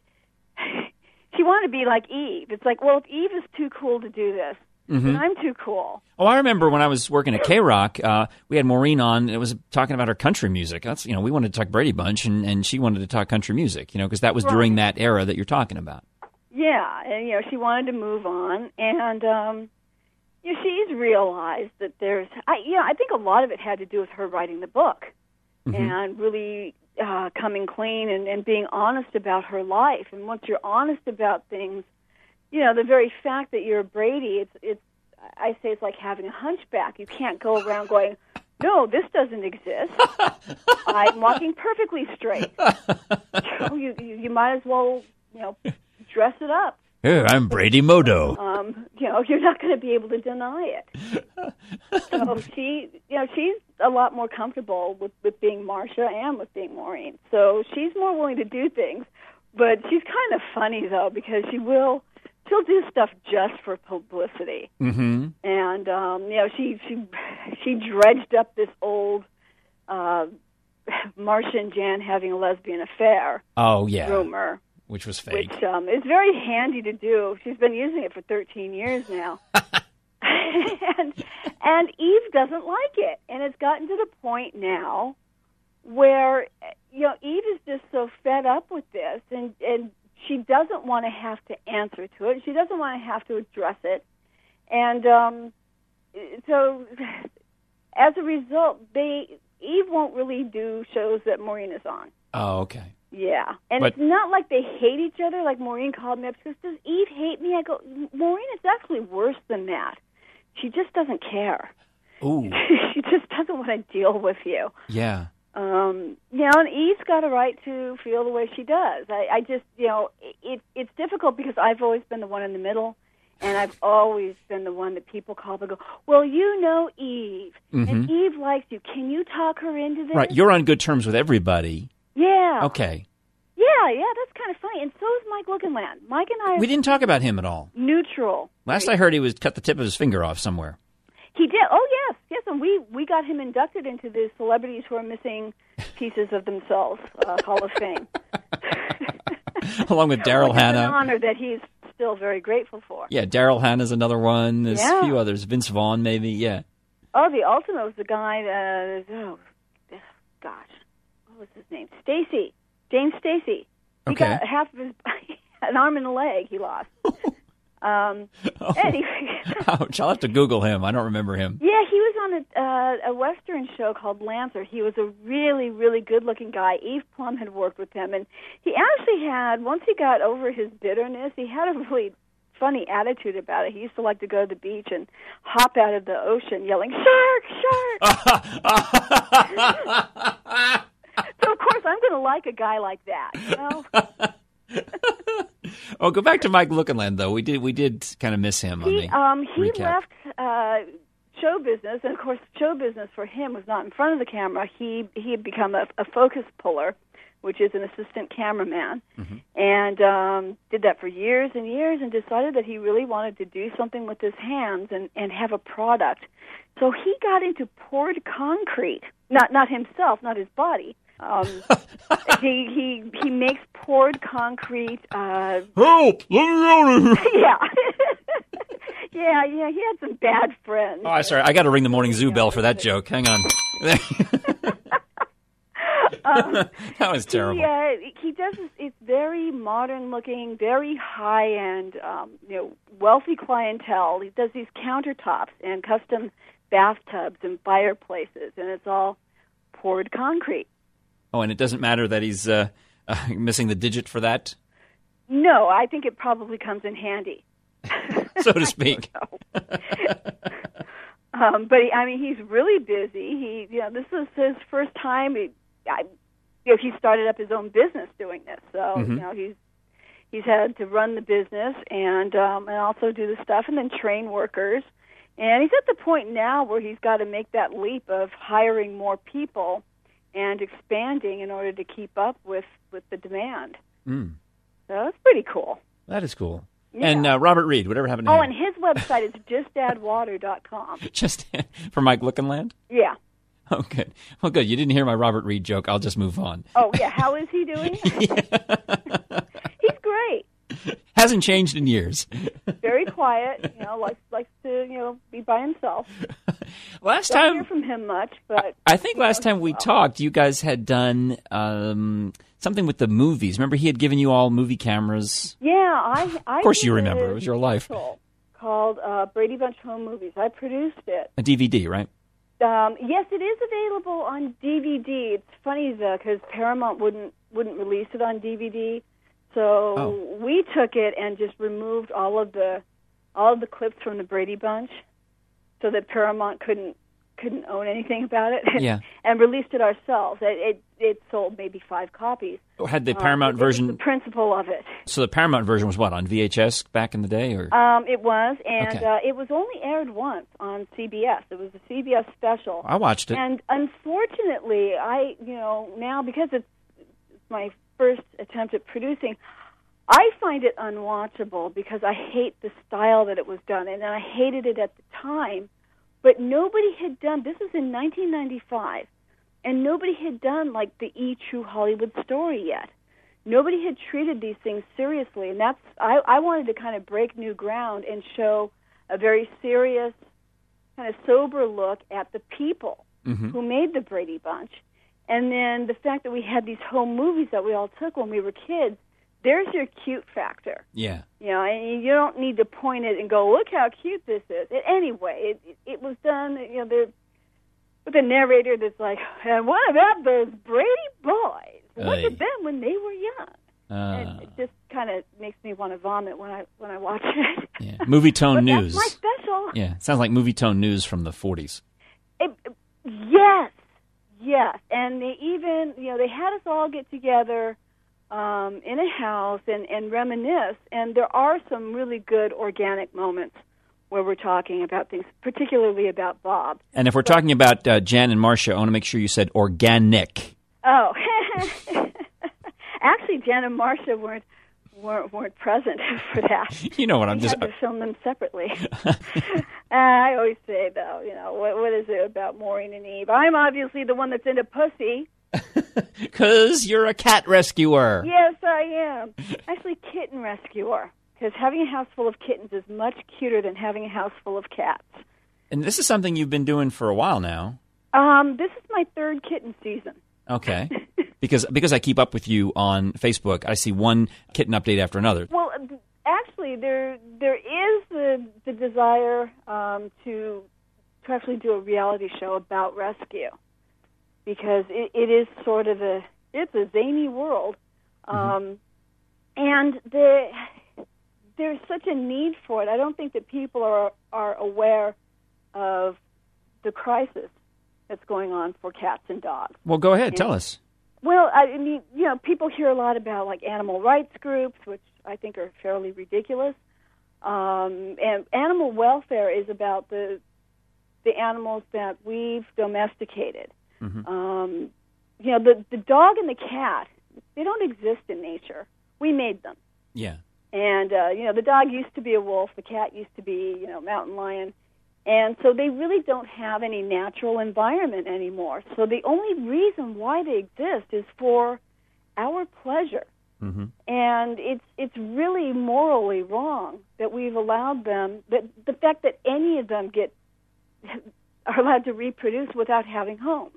she wanted to be like Eve. It's like, well, if Eve is too cool to do this, then I'm too cool. Oh, I remember when I was working at K-Rock, uh, we had Maureen on. It was talking about her country music. That's you know, we wanted to talk Brady Bunch, and, and she wanted to talk country music. You know, because that was Right. during that era that you're talking about. Yeah, and you know, she wanted to move on, and um, you know, she's realized that there's, I, you know, I think a lot of it had to do with her writing the book and really uh, coming clean and, and being honest about her life. And once you're honest about things, you know, the very fact that you're a Brady, it's, it's, I say it's like having a hunchback. You can't go around going, no, this doesn't exist. I'm walking perfectly straight. So you, you, you might as well, you know, dress it up. Hey, I'm Brady Modo. Um, you know, you're not going to be able to deny it. So she, you know, she's a lot more comfortable with, with being Marcia and with being Maureen. So she's more willing to do things. But she's kind of funny, though, because she will, she'll do stuff just for publicity. Mm-hmm. And, um, you know, she, she, she dredged up this old uh, Marcia and Jan having a lesbian affair Oh, yeah. rumor. Which was fake. Which um, is very handy to do. She's been using it for thirteen years now. and, and Eve doesn't like it. And it's gotten to the point now where, you know, Eve is just so fed up with this, and, and she doesn't want to have to answer to it. She doesn't want to have to address it. And um, so as a result, they Eve won't really do shows that Maureen is on. Oh, okay. Yeah, and But- it's not like they hate each other. Like Maureen called me up, she goes, does Eve hate me? I go, Maureen, it's actually worse than that. She just doesn't care. Ooh, She just doesn't want to deal with you. yeah. Um, you know, and Eve's got a right to feel the way she does. I, I just, you know, it, it's difficult because I've always been the one in the middle, and I've always been the one that people call and go, well, you know Eve, and Eve likes you. Can you talk her into this? Right, you're on good terms with everybody. Yeah. Okay. Yeah, yeah, that's kind of funny. And so is Mike Lookinland. Mike and I are We didn't talk about him at all. neutral. Last I heard, he was cut the tip of his finger off somewhere. He did. Oh, yes, yes. And we, we got him inducted into the celebrities who are missing pieces of themselves uh, Hall of Fame. Along with Daryl Which is an Hannah. honor that he's still very grateful for. Yeah, Daryl Hannah's another one. There's Yeah. a few others. Vince Vaughn, maybe. Yeah. Oh, the ultimate was the guy that, oh, gosh, what was his name? Stacy. James Stacy. He Okay. got half of his, an arm and a leg he lost. Um, Oh. anyway. Ouch. I'll have to Google him. I don't remember him. Yeah, he was on a, uh, a Western show called Lancer. He was a really, really good-looking guy. Eve Plum had worked with him, and he actually had, once he got over his bitterness, he had a really funny attitude about it. He used to like to go to the beach and hop out of the ocean yelling, "Shark, shark!" So, of course, I'm going to like a guy like that, you know? Oh, go back to Mike Lookinland, though. We did we did kind of miss him on He, the um, he recap. left uh, show business, and, of course, show business for him was not in front of the camera. He, he had become a, a focus puller, which is an assistant cameraman, mm-hmm. and um, did that for years and years and decided that he really wanted to do something with his hands and, and have a product. So he got into poured concrete, not not himself, not his body. Um, he, he he makes poured concrete. Uh, Help! Let me out of here! Yeah. yeah, yeah, he had some bad friends. Oh, sorry. I got to ring the morning zoo bell for that joke. Hang on. Um, that was terrible. He, uh, he does this, it's very modern-looking, very high-end, um, you know, wealthy clientele. He does these countertops and custom bathtubs and fireplaces, and it's all poured concrete. Oh, and it doesn't matter that he's uh, uh, missing the digit for that? No, I think it probably comes in handy. So to speak. um, but, he, I mean, he's really busy. He, you know, this is his first time. He, I, you know, he started up his own business doing this, so mm-hmm. you know he's he's had to run the business and um, and also do the stuff and then train workers. And he's at the point now where he's got to make that leap of hiring more people and expanding in order to keep up with, with the demand. Mm. So that's pretty cool. That is cool. Yeah. And uh, Robert Reed, whatever happened to oh, him? and his website is just add water dot com. Just for Mike Lookinland? Yeah. Oh, good. Well, good. You didn't hear my Robert Reed joke. I'll just move on. Oh, yeah. How is he doing? He's great. Hasn't changed in years. Very quiet. You know, likes likes to you know be by himself. Last Don't time, hear from him much, but I think last know, time we well. talked, you guys had done um, something with the movies. Remember, he had given you all movie cameras. Yeah, I. I of course, you did remember. It was your life. Called uh, Brady Bunch Home Movies. I produced it. A D V D, right? Um, yes, it is available on D V D. It's funny though because Paramount wouldn't wouldn't release it on D V D, so oh. we took it and just removed all of the all of the clips from the Brady Bunch, so that Paramount couldn't couldn't own anything about it. Yeah. And released it ourselves. It, it it sold maybe five copies. Had the Paramount um, version? The principle of it. So the Paramount version was what, on V H S back in the day, or? Um, it was, and Okay. uh, it was only aired once on C B S. It was a C B S special. I watched it. And unfortunately, I, you know, now because it's my first attempt at producing, I find it unwatchable because I hate the style that it was done in, and I hated it at the time. But nobody had done, this is in nineteen ninety-five, and nobody had done like the E! True Hollywood Story yet. Nobody had treated these things seriously, and that's, I, I wanted to kind of break new ground and show a very serious, kind of sober look at the people mm-hmm. who made the Brady Bunch. And then the fact that we had these home movies that we all took when we were kids, there's your cute factor. Yeah. You know, and you don't need to point it and go, look how cute this is. It, anyway, it, it, it was done, you know, there, with a narrator that's like, and what about those Brady boys? Look Aye. at them when they were young. Uh, And it just kind of makes me want to vomit when I when I watch it. yeah. Movie tone but news. That's my special. Yeah. Sounds like movie tone news from the forties. It, yes, yes. And they even, you know, they had us all get together um, in a house and, and reminisce. And there are some really good organic moments where we're talking about things, particularly about Bob. And if we're talking about uh, Jan and Marcia, I want to make sure you said organic. Oh, actually, Jan and Marcia weren't weren't, weren't present for that. You know what I'm we just. had to film them separately. uh, I always say though, you know, what what is it about Maureen and Eve? I'm obviously the one that's into pussy. Because you're a cat rescuer. Yes, I am. Actually, kitten rescuer. Because having a house full of kittens is much cuter than having a house full of cats. And this is something you've been doing for a while now. Um, this is my third kitten season. Okay. Because because I keep up with you on Facebook, I see one kitten update after another. Well, actually, there there is the the desire um, to to actually do a reality show about rescue, because it, it is sort of a it's a zany world, um, mm-hmm. and the there's such a need for it. I don't think that people are are aware of the crisis that's going on for cats and dogs. Well, go ahead, and, tell us. Well, I mean, you know, people hear a lot about like animal rights groups, which I think are fairly ridiculous. Um, and animal welfare is about the the animals that we've domesticated. Mm-hmm. Um, you know, the the dog and the cat, they don't exist in nature. We made them. Yeah. And uh, you know, the dog used to be a wolf, the cat used to be, you know, mountain lion. And so they really don't have any natural environment anymore. So the only reason why they exist is for our pleasure. Mm-hmm. And it's it's really morally wrong that we've allowed them, that the fact that any of them get are allowed to reproduce without having homes.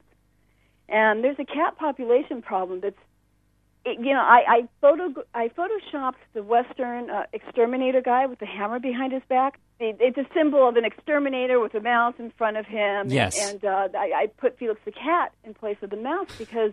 And there's a cat population problem that's, it, you know, I I, photo, I photoshopped the Western uh, exterminator guy with the hammer behind his back. It, it's a symbol of an exterminator with a mouse in front of him. Yes. And, and uh, I, I put Felix the cat in place of the mouse because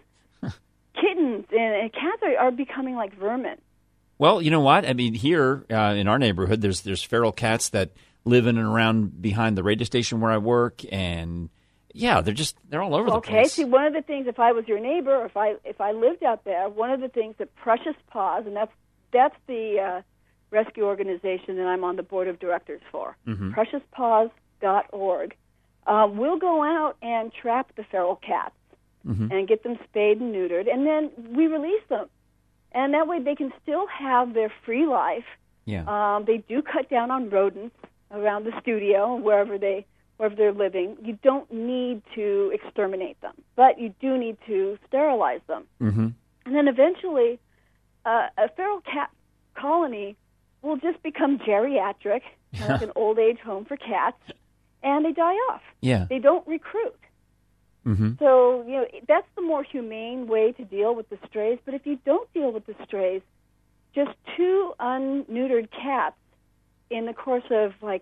kittens and, and cats are, are becoming like vermin. Well, you know what? I mean, here uh, in our neighborhood, there's there's feral cats that live in and around behind the radio station where I work, and yeah, they're just they're all over the okay, place. Okay, see, one of the things, if I was your neighbor, or if I if I lived out there, one of the things that Precious Paws, and that's that's the uh, rescue organization that I'm on the board of directors for, mm-hmm. precious paws dot org, uh, we'll go out and trap the feral cats. Mm-hmm. And get them spayed and neutered, and then we release them. And that way they can still have their free life. Yeah. Um, they do cut down on rodents around the studio, wherever, they, wherever they're living. You don't need to exterminate them, but you do need to sterilize them. Mm-hmm. And then eventually uh, a feral cat colony will just become geriatric, like an old age home for cats, and they die off. Yeah. They don't recruit. Mm-hmm. So, you know, that's the more humane way to deal with the strays. But if you don't deal with the strays, just two unneutered cats in the course of, like,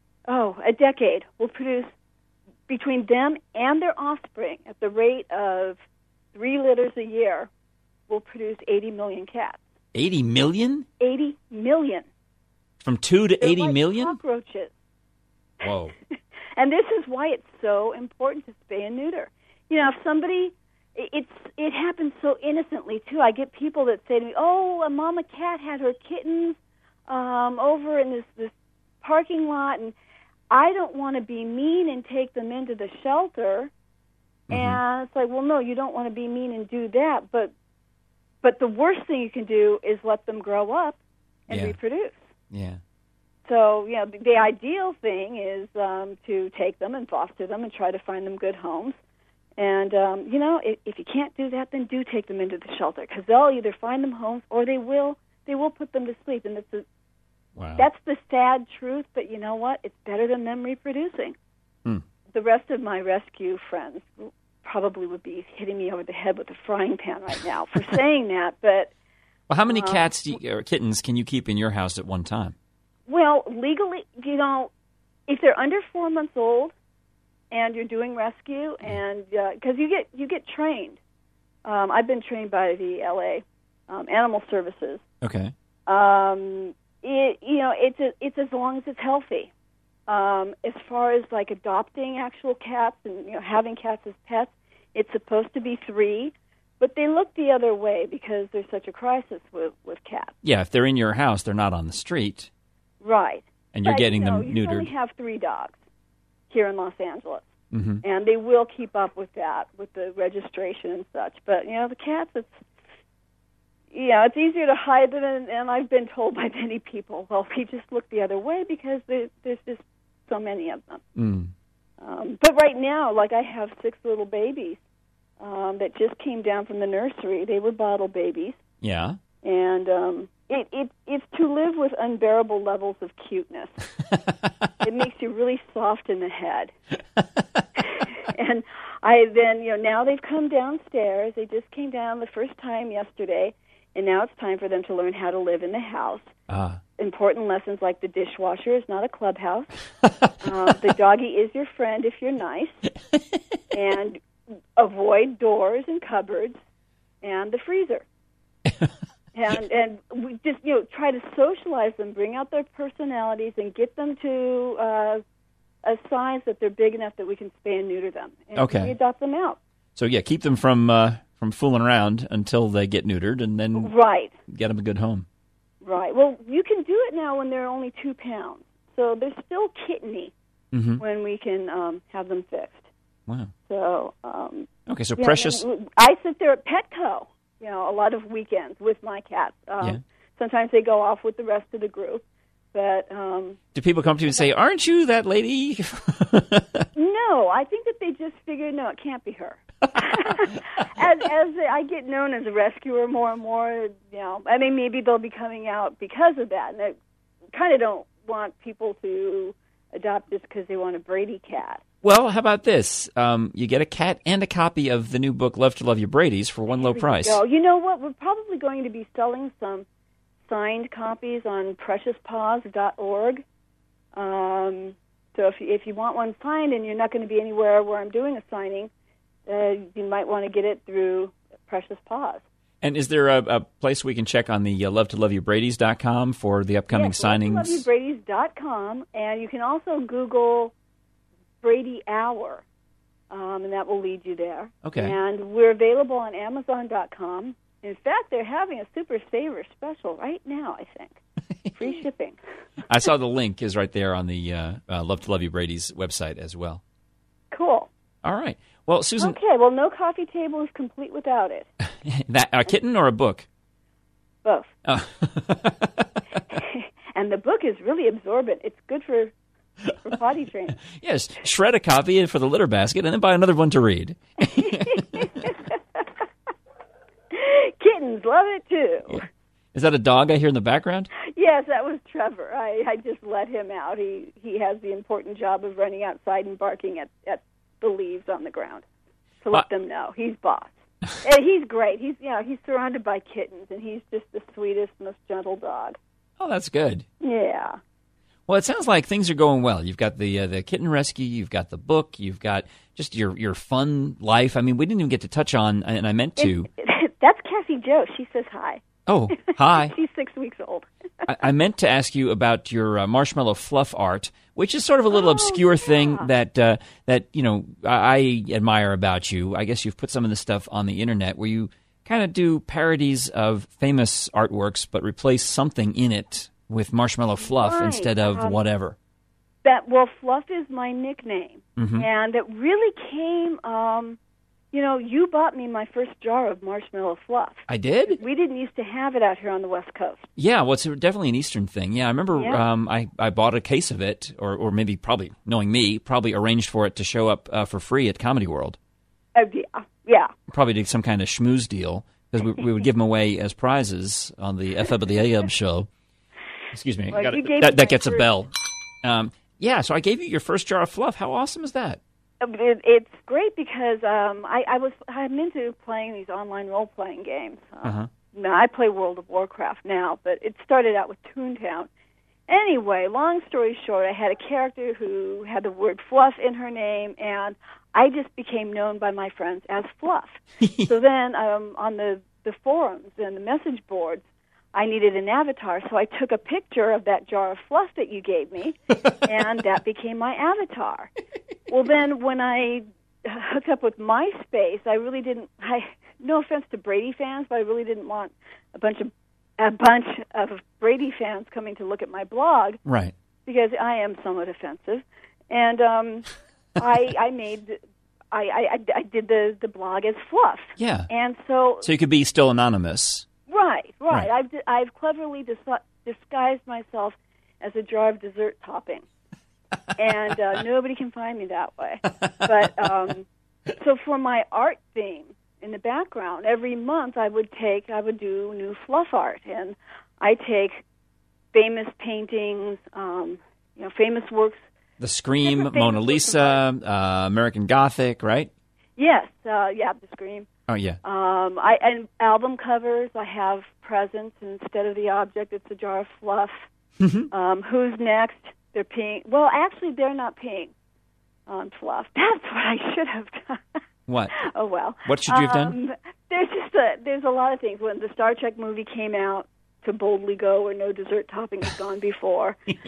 oh, a decade will produce, between them and their offspring, at the rate of three litters a year, will produce eighty million cats. eighty million? eighty million. From two to They're eighty like million? Cockroaches. Whoa. And this is why it's so important to spay and neuter. You know, if somebody, it's it happens so innocently, too. I get people that say to me, oh, a mama cat had her kittens um, over in this, this parking lot, and I don't want to be mean and take them into the shelter. Mm-hmm. And it's like, well, no, you don't want to be mean and do that. But, but the worst thing you can do is let them grow up and yeah. reproduce. Yeah. So, you know, the, the ideal thing is um, to take them and foster them and try to find them good homes. And, um, you know, if, if you can't do that, then do take them into the shelter, because they'll either find them homes or they will they will put them to sleep. And that's, a, wow. that's the sad truth, but you know what? It's better than them reproducing. Hmm. The rest of my rescue friends probably would be hitting me over the head with a frying pan right now for saying that. But well, how many um, cats do you, or kittens can you keep in your house at one time? Well, legally, you know, if they're under four months old and you're doing rescue, and because uh, you get you get trained, um, I've been trained by the L A um, Animal Services. Okay. Um, it, you know, it's a, it's as long as it's healthy. Um, as far as like adopting actual cats and you know having cats as pets, it's supposed to be three, but they look the other way because there's such a crisis with with cats. Yeah, if they're in your house, they're not on the street. Right. And you're but, getting you know, them you neutered. only have three dogs here in Los Angeles. Mm-hmm. And they will keep up with that, with the registration and such. But, you know, the cats, it's, you know, it's easier to hide them. And, and I've been told by many people, well, we just look the other way because there, there's just so many of them. Mm. Um, but right now, like I have six little babies um, that just came down from the nursery. They were bottle babies. Yeah. And um, it, it it's to live with unbearable levels of cuteness. It makes you really soft in the head. And I then, you know, now they've come downstairs. They just came down the first time yesterday, and now it's time for them to learn how to live in the house. Ah. Important lessons like the dishwasher is not a clubhouse. um, the doggy is your friend if you're nice. And avoid doors and cupboards and the freezer. and and we just, you know, try to socialize them, bring out their personalities, and get them to uh, a size that they're big enough that we can spay and neuter them. And Okay. we adopt them out. So, yeah, keep them from uh, from fooling around until they get neutered, and then Right. get them a good home. Right. Well, you can do it now when they're only two pounds. So they're still kitteny Mm-hmm. when we can um, have them fixed. Wow. So, um, Okay, so yeah, Precious... and I sit there at Petco, you know, a lot of weekends with my cats. Um, Yeah. Sometimes they go off with the rest of the group. But um, Do people come to you and say, aren't you that lady? no, I think that they just figure, no, it can't be her. as as I get known as a rescuer more and more, you know, I mean, maybe they'll be coming out because of that. And I kind of don't want people to adopt this because they want a Brady cat. Well, how about this? Um, you get a cat and a copy of the new book, Love to Love You, Brady's, for one low price. So, you know what? We're probably going to be selling some signed copies on precious paws dot org. Um, so if you, if you want one signed and you're not going to be anywhere where I'm doing a signing, uh, you might want to get it through Precious Paws. And is there a, a place we can check on the uh, love to love you Brady's dot com for the upcoming yes, signings? love to love you Brady's dot com, and you can also Google Brady Hour, um, and that will lead you there. Okay. And we're available on Amazon dot com. In fact, they're having a Super Saver special right now, I think. Free shipping. I saw the link is right there on the uh, uh, Love to Love You Brady's website as well. Cool. All right. Well, Susan, Okay, well, no coffee table is complete without it. that a kitten or a book? Both. Oh. And the book is really absorbent. It's good for, for potty training. Yes, shred a copy for the litter basket and then buy another one to read. Kittens love it, too. Is that a dog I hear in the background? Yes, that was Trevor. I, I just let him out. He he has the important job of running outside and barking at, at the leaves on the ground to let Uh, them know he's boss. And he's great. He's you know he's surrounded by kittens, and he's just the sweetest, most gentle dog. Oh, that's good. Yeah. Well, it sounds like things are going well. You've got the uh, the kitten rescue, you've got the book, you've got just your your fun life. I mean, we didn't even get to touch on, and I meant to. It, that's Cassie Jo. She says hi. Oh, hi. She's six weeks old. I, I meant to ask you about your uh, marshmallow fluff art, which is sort of a little Oh, obscure yeah. thing that uh, that you know I, I admire about you. I guess you've put some of this stuff on the internet where you kind of do parodies of famous artworks, but replace something in it with marshmallow fluff Right. instead of Um, whatever. That well, Fluff is my nickname, Mhm. and it really came. Um, you know, you bought me my first jar of marshmallow fluff. I did? We didn't used to have it out here on the West Coast. Yeah, well, it's definitely an Eastern thing. Yeah, I remember Yeah. Um, I, I bought a case of it, or, or maybe probably, knowing me, probably arranged for it to show up uh, for free at Comedy World. Oh yeah, yeah. Probably did some kind of schmooze deal, because we, we would give them away as prizes on the F W A M show. Excuse me. Well, Gotta- you gave that me that my gets a first- bell. Um, yeah, so I gave you your first jar of fluff. How awesome is that? It, it's great because um, I, I was I'm into playing these online role playing games. Uh, Uh-huh. Now I play World of Warcraft now, but it started out with Toontown. Anyway, long story short, I had a character who had the word fluff in her name, and I just became known by my friends as Fluff. So then um, on the, the forums and the message boards, I needed an avatar, so I took a picture of that jar of fluff that you gave me, and that became my avatar. Well, then when I hooked up with MySpace, I really didn't. I no offense to Brady fans, but I really didn't want a bunch of a bunch of Brady fans coming to look at my blog Right. because I am somewhat offensive, and um, I I made. I, I, I did the, the blog as Fluff. Yeah. And so So you could be still anonymous. Right, right. Right. I've I've cleverly dis- disguised myself as a jar of dessert topping, and uh, nobody can find me that way. But um, so for my art theme in the background, every month I would take I would do new fluff art, and I take famous paintings, um, you know, famous works. The Scream, Different Mona things Lisa, uh, American Gothic, right? Yes, uh, yeah, the Scream. Oh, yeah. Um, I and album covers. I have presents, and instead of the object, it's a jar of fluff. um, who's next? They're peeing. Well, actually, they're not peeing on fluff. That's what I should have done. What? Oh well. What should you have done? Um, there's just a there's a lot of things. When the Star Trek movie came out, to boldly go where no dessert topping has gone before. uh,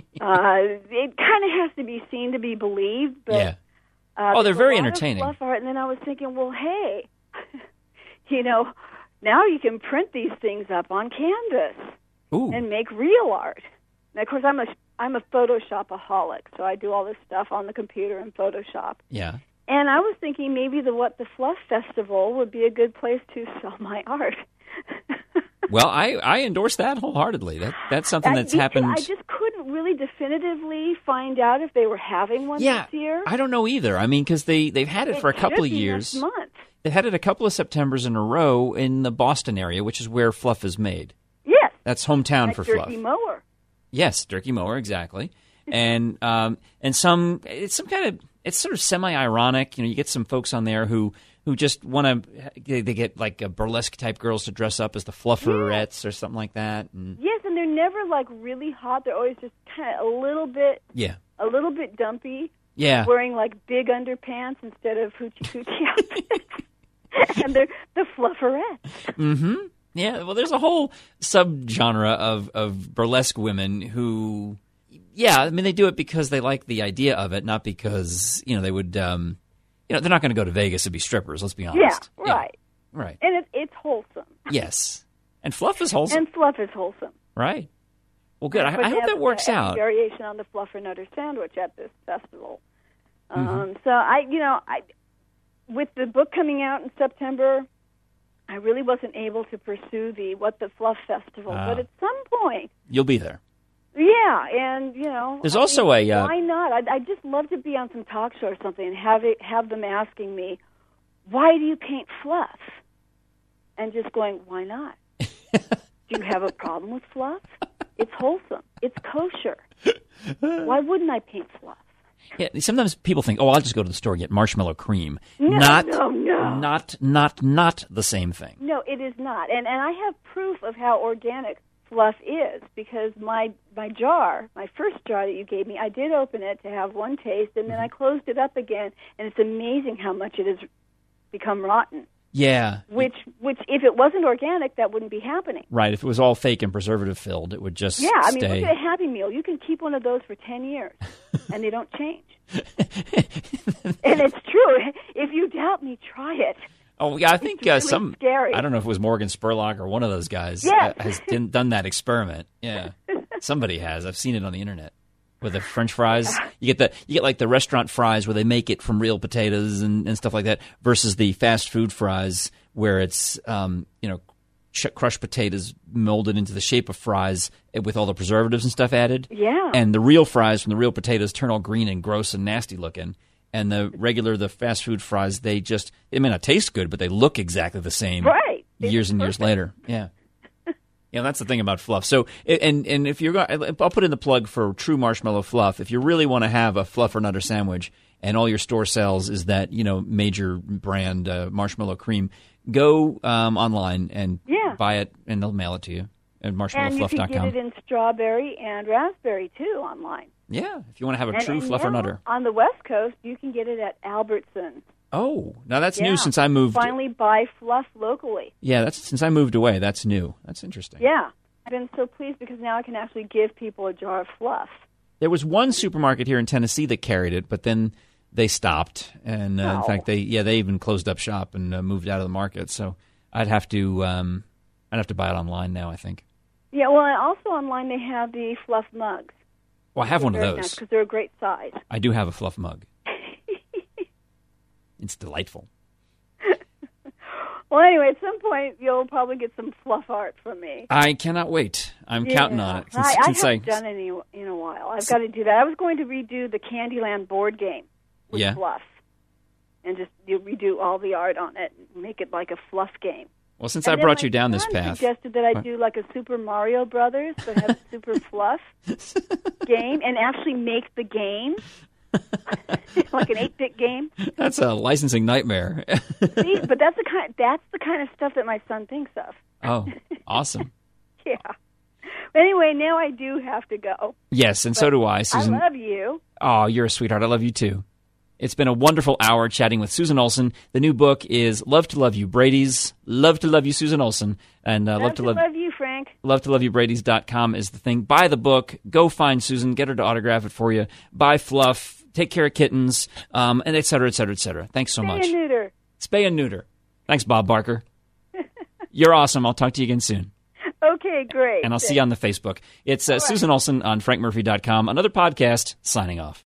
it kind of has to be seen to be believed. But, yeah. Uh, oh, they're very a lot entertaining. Of fluff art, and then I was thinking, well, hey, you know, now you can print these things up on canvas Ooh. and make real art. And of course, I'm a I'm a Photoshopaholic, so I do all this stuff on the computer in Photoshop. Yeah. And I was thinking maybe the What the Fluff Festival would be a good place to sell my art. Well, I, I endorse that wholeheartedly. That that's something that's I, happened. I just couldn't really definitively find out if they were having one yeah, this year. I don't know either. I mean, because they, they've had it, it for a couple of should be years. Next month. They've had it a couple of Septembers in a row in the Boston area, which is where fluff is made. Yes. That's hometown Like for Jerky fluff. Mower. Yes, Jerky Mower, exactly. and um, and some it's some kind of it's sort of semi-ironic. You know, you get some folks on there who who just want to they, they get like a burlesque type girls to dress up as the Flufferettes yeah. or something like that. And yes, and they're never like really hot. They're always just kind of a little bit yeah, a little bit dumpy. Yeah, wearing like big underpants instead of hoochie coochie outfits, and they're the Flufferettes. Mm-hmm. Yeah, well, there's a whole subgenre of, of burlesque women who, yeah, I mean, they do it because they like the idea of it, not because, you know, they would, um, you know, they're not going to go to Vegas to be strippers, let's be honest. Yeah, right. Yeah, right. And it, it's wholesome. Yes. And fluff is wholesome. And fluff is wholesome. Right. Well, good. I, I hope that works a, out. A variation on the Fluffernutter sandwich at this festival. Mm-hmm. Um, so, I, you know, I with the book coming out in September, I really wasn't able to pursue the What the Fluff Festival, uh, but at some point... You'll be there. Yeah, and, you know... There's I also mean, a... Uh, why not? I'd, I'd just love to be on some talk show or something and have it, have them asking me, why do you paint fluff? And just going, why not? Do you have a problem with fluff? It's wholesome. It's kosher. Why wouldn't I paint fluff? Yeah, sometimes people think, oh, I'll just go to the store and get marshmallow cream. No, not, no, no. Not, not, not the same thing. No, it is not. And and I have proof of how organic fluff is because my my jar, my first jar that you gave me, I did open it to have one taste, and then mm-hmm. I closed it up again, and it's amazing how much it has become rotten. Yeah. Which, which, if it wasn't organic, that wouldn't be happening. Right. If it was all fake and preservative filled, it would just yeah. I mean, stay. look at a Happy Meal. You can keep one of those for ten years, and they don't change. And it's true. If you doubt me, try it. Oh yeah, I think it's really uh, some. Scary. I don't know if it was Morgan Spurlock or one of those guys yes. uh, has done, done that experiment. Yeah, somebody has. I've seen it on the internet. With the French fries, you get the you get like the restaurant fries where they make it from real potatoes and, and stuff like that, versus the fast food fries where it's um, you know ch- crushed potatoes molded into the shape of fries with all the preservatives and stuff added. Yeah. And the real fries from the real potatoes turn all green and gross and nasty looking. And the regular, the fast food fries, they just they may not taste good, but they look exactly the same. Right. Years and years later. Yeah. Yeah, that's the thing about fluff. So, and and if you're going, I'll put in the plug for True Marshmallow Fluff. If you really want to have a Fluffernutter sandwich, and all your store sells is that you know major brand uh, marshmallow cream, go um, online and yeah. buy it, and they'll mail it to you at marshmallow fluff dot com. And you can get it in strawberry and raspberry too online. Yeah, if you want to have a and, true and Fluffernutter. On the West Coast, you can get it at Albertsons. Oh, now that's yeah. new since I moved. Finally buy fluff locally. Yeah, that's since I moved away. That's new. That's interesting. Yeah. I've been so pleased because now I can actually give people a jar of fluff. There was one supermarket here in Tennessee that carried it, but then they stopped. And uh, oh. in fact, they yeah they even closed up shop and uh, moved out of the market. So I'd have to um, I'd have to buy it online now, I think. Yeah, well, and also online they have the fluff mugs. Well, I have one of those because nice, they're a great size. I do have a fluff mug. It's delightful. Well, anyway, at some point you'll probably get some fluff art from me. I cannot wait. I'm yeah. counting on it. Since, I, I since haven't I, done any in a while. I've got to do that. I was going to redo the Candyland board game with yeah. fluff, and just you redo all the art on it, and make it like a fluff game. Well, since and I brought you my down this son path, suggested that I do like a Super Mario Brothers, but have a Super Fluff game, and actually make the game. like an eight-bit game. That's a licensing nightmare. See, but that's the kind that's the kind of stuff that my son thinks of. Oh, awesome. Yeah. Anyway, now I do have to go. Yes, and But so do I, Susan. I love you. Oh, you're a sweetheart. I love you too. It's been a wonderful hour chatting with Susan Olson. The new book is Love to Love You, Brady's. Love to Love You, Susan Olson. And uh, Love, love to love, love you, Frank. love to love you Brady's dot com is the thing. Buy the book. Go find Susan. Get her to autograph it for you. Buy fluff. Take care of kittens. Um, and et cetera, et cetera, et cetera. Thanks so Spay much. and neuter. Spay and neuter. Thanks, Bob Barker. You're awesome. I'll talk to you again soon. Okay, great. And I'll see you on the Facebook. It's uh, Susan Olson on Frank Murphy dot com. Another podcast, signing off.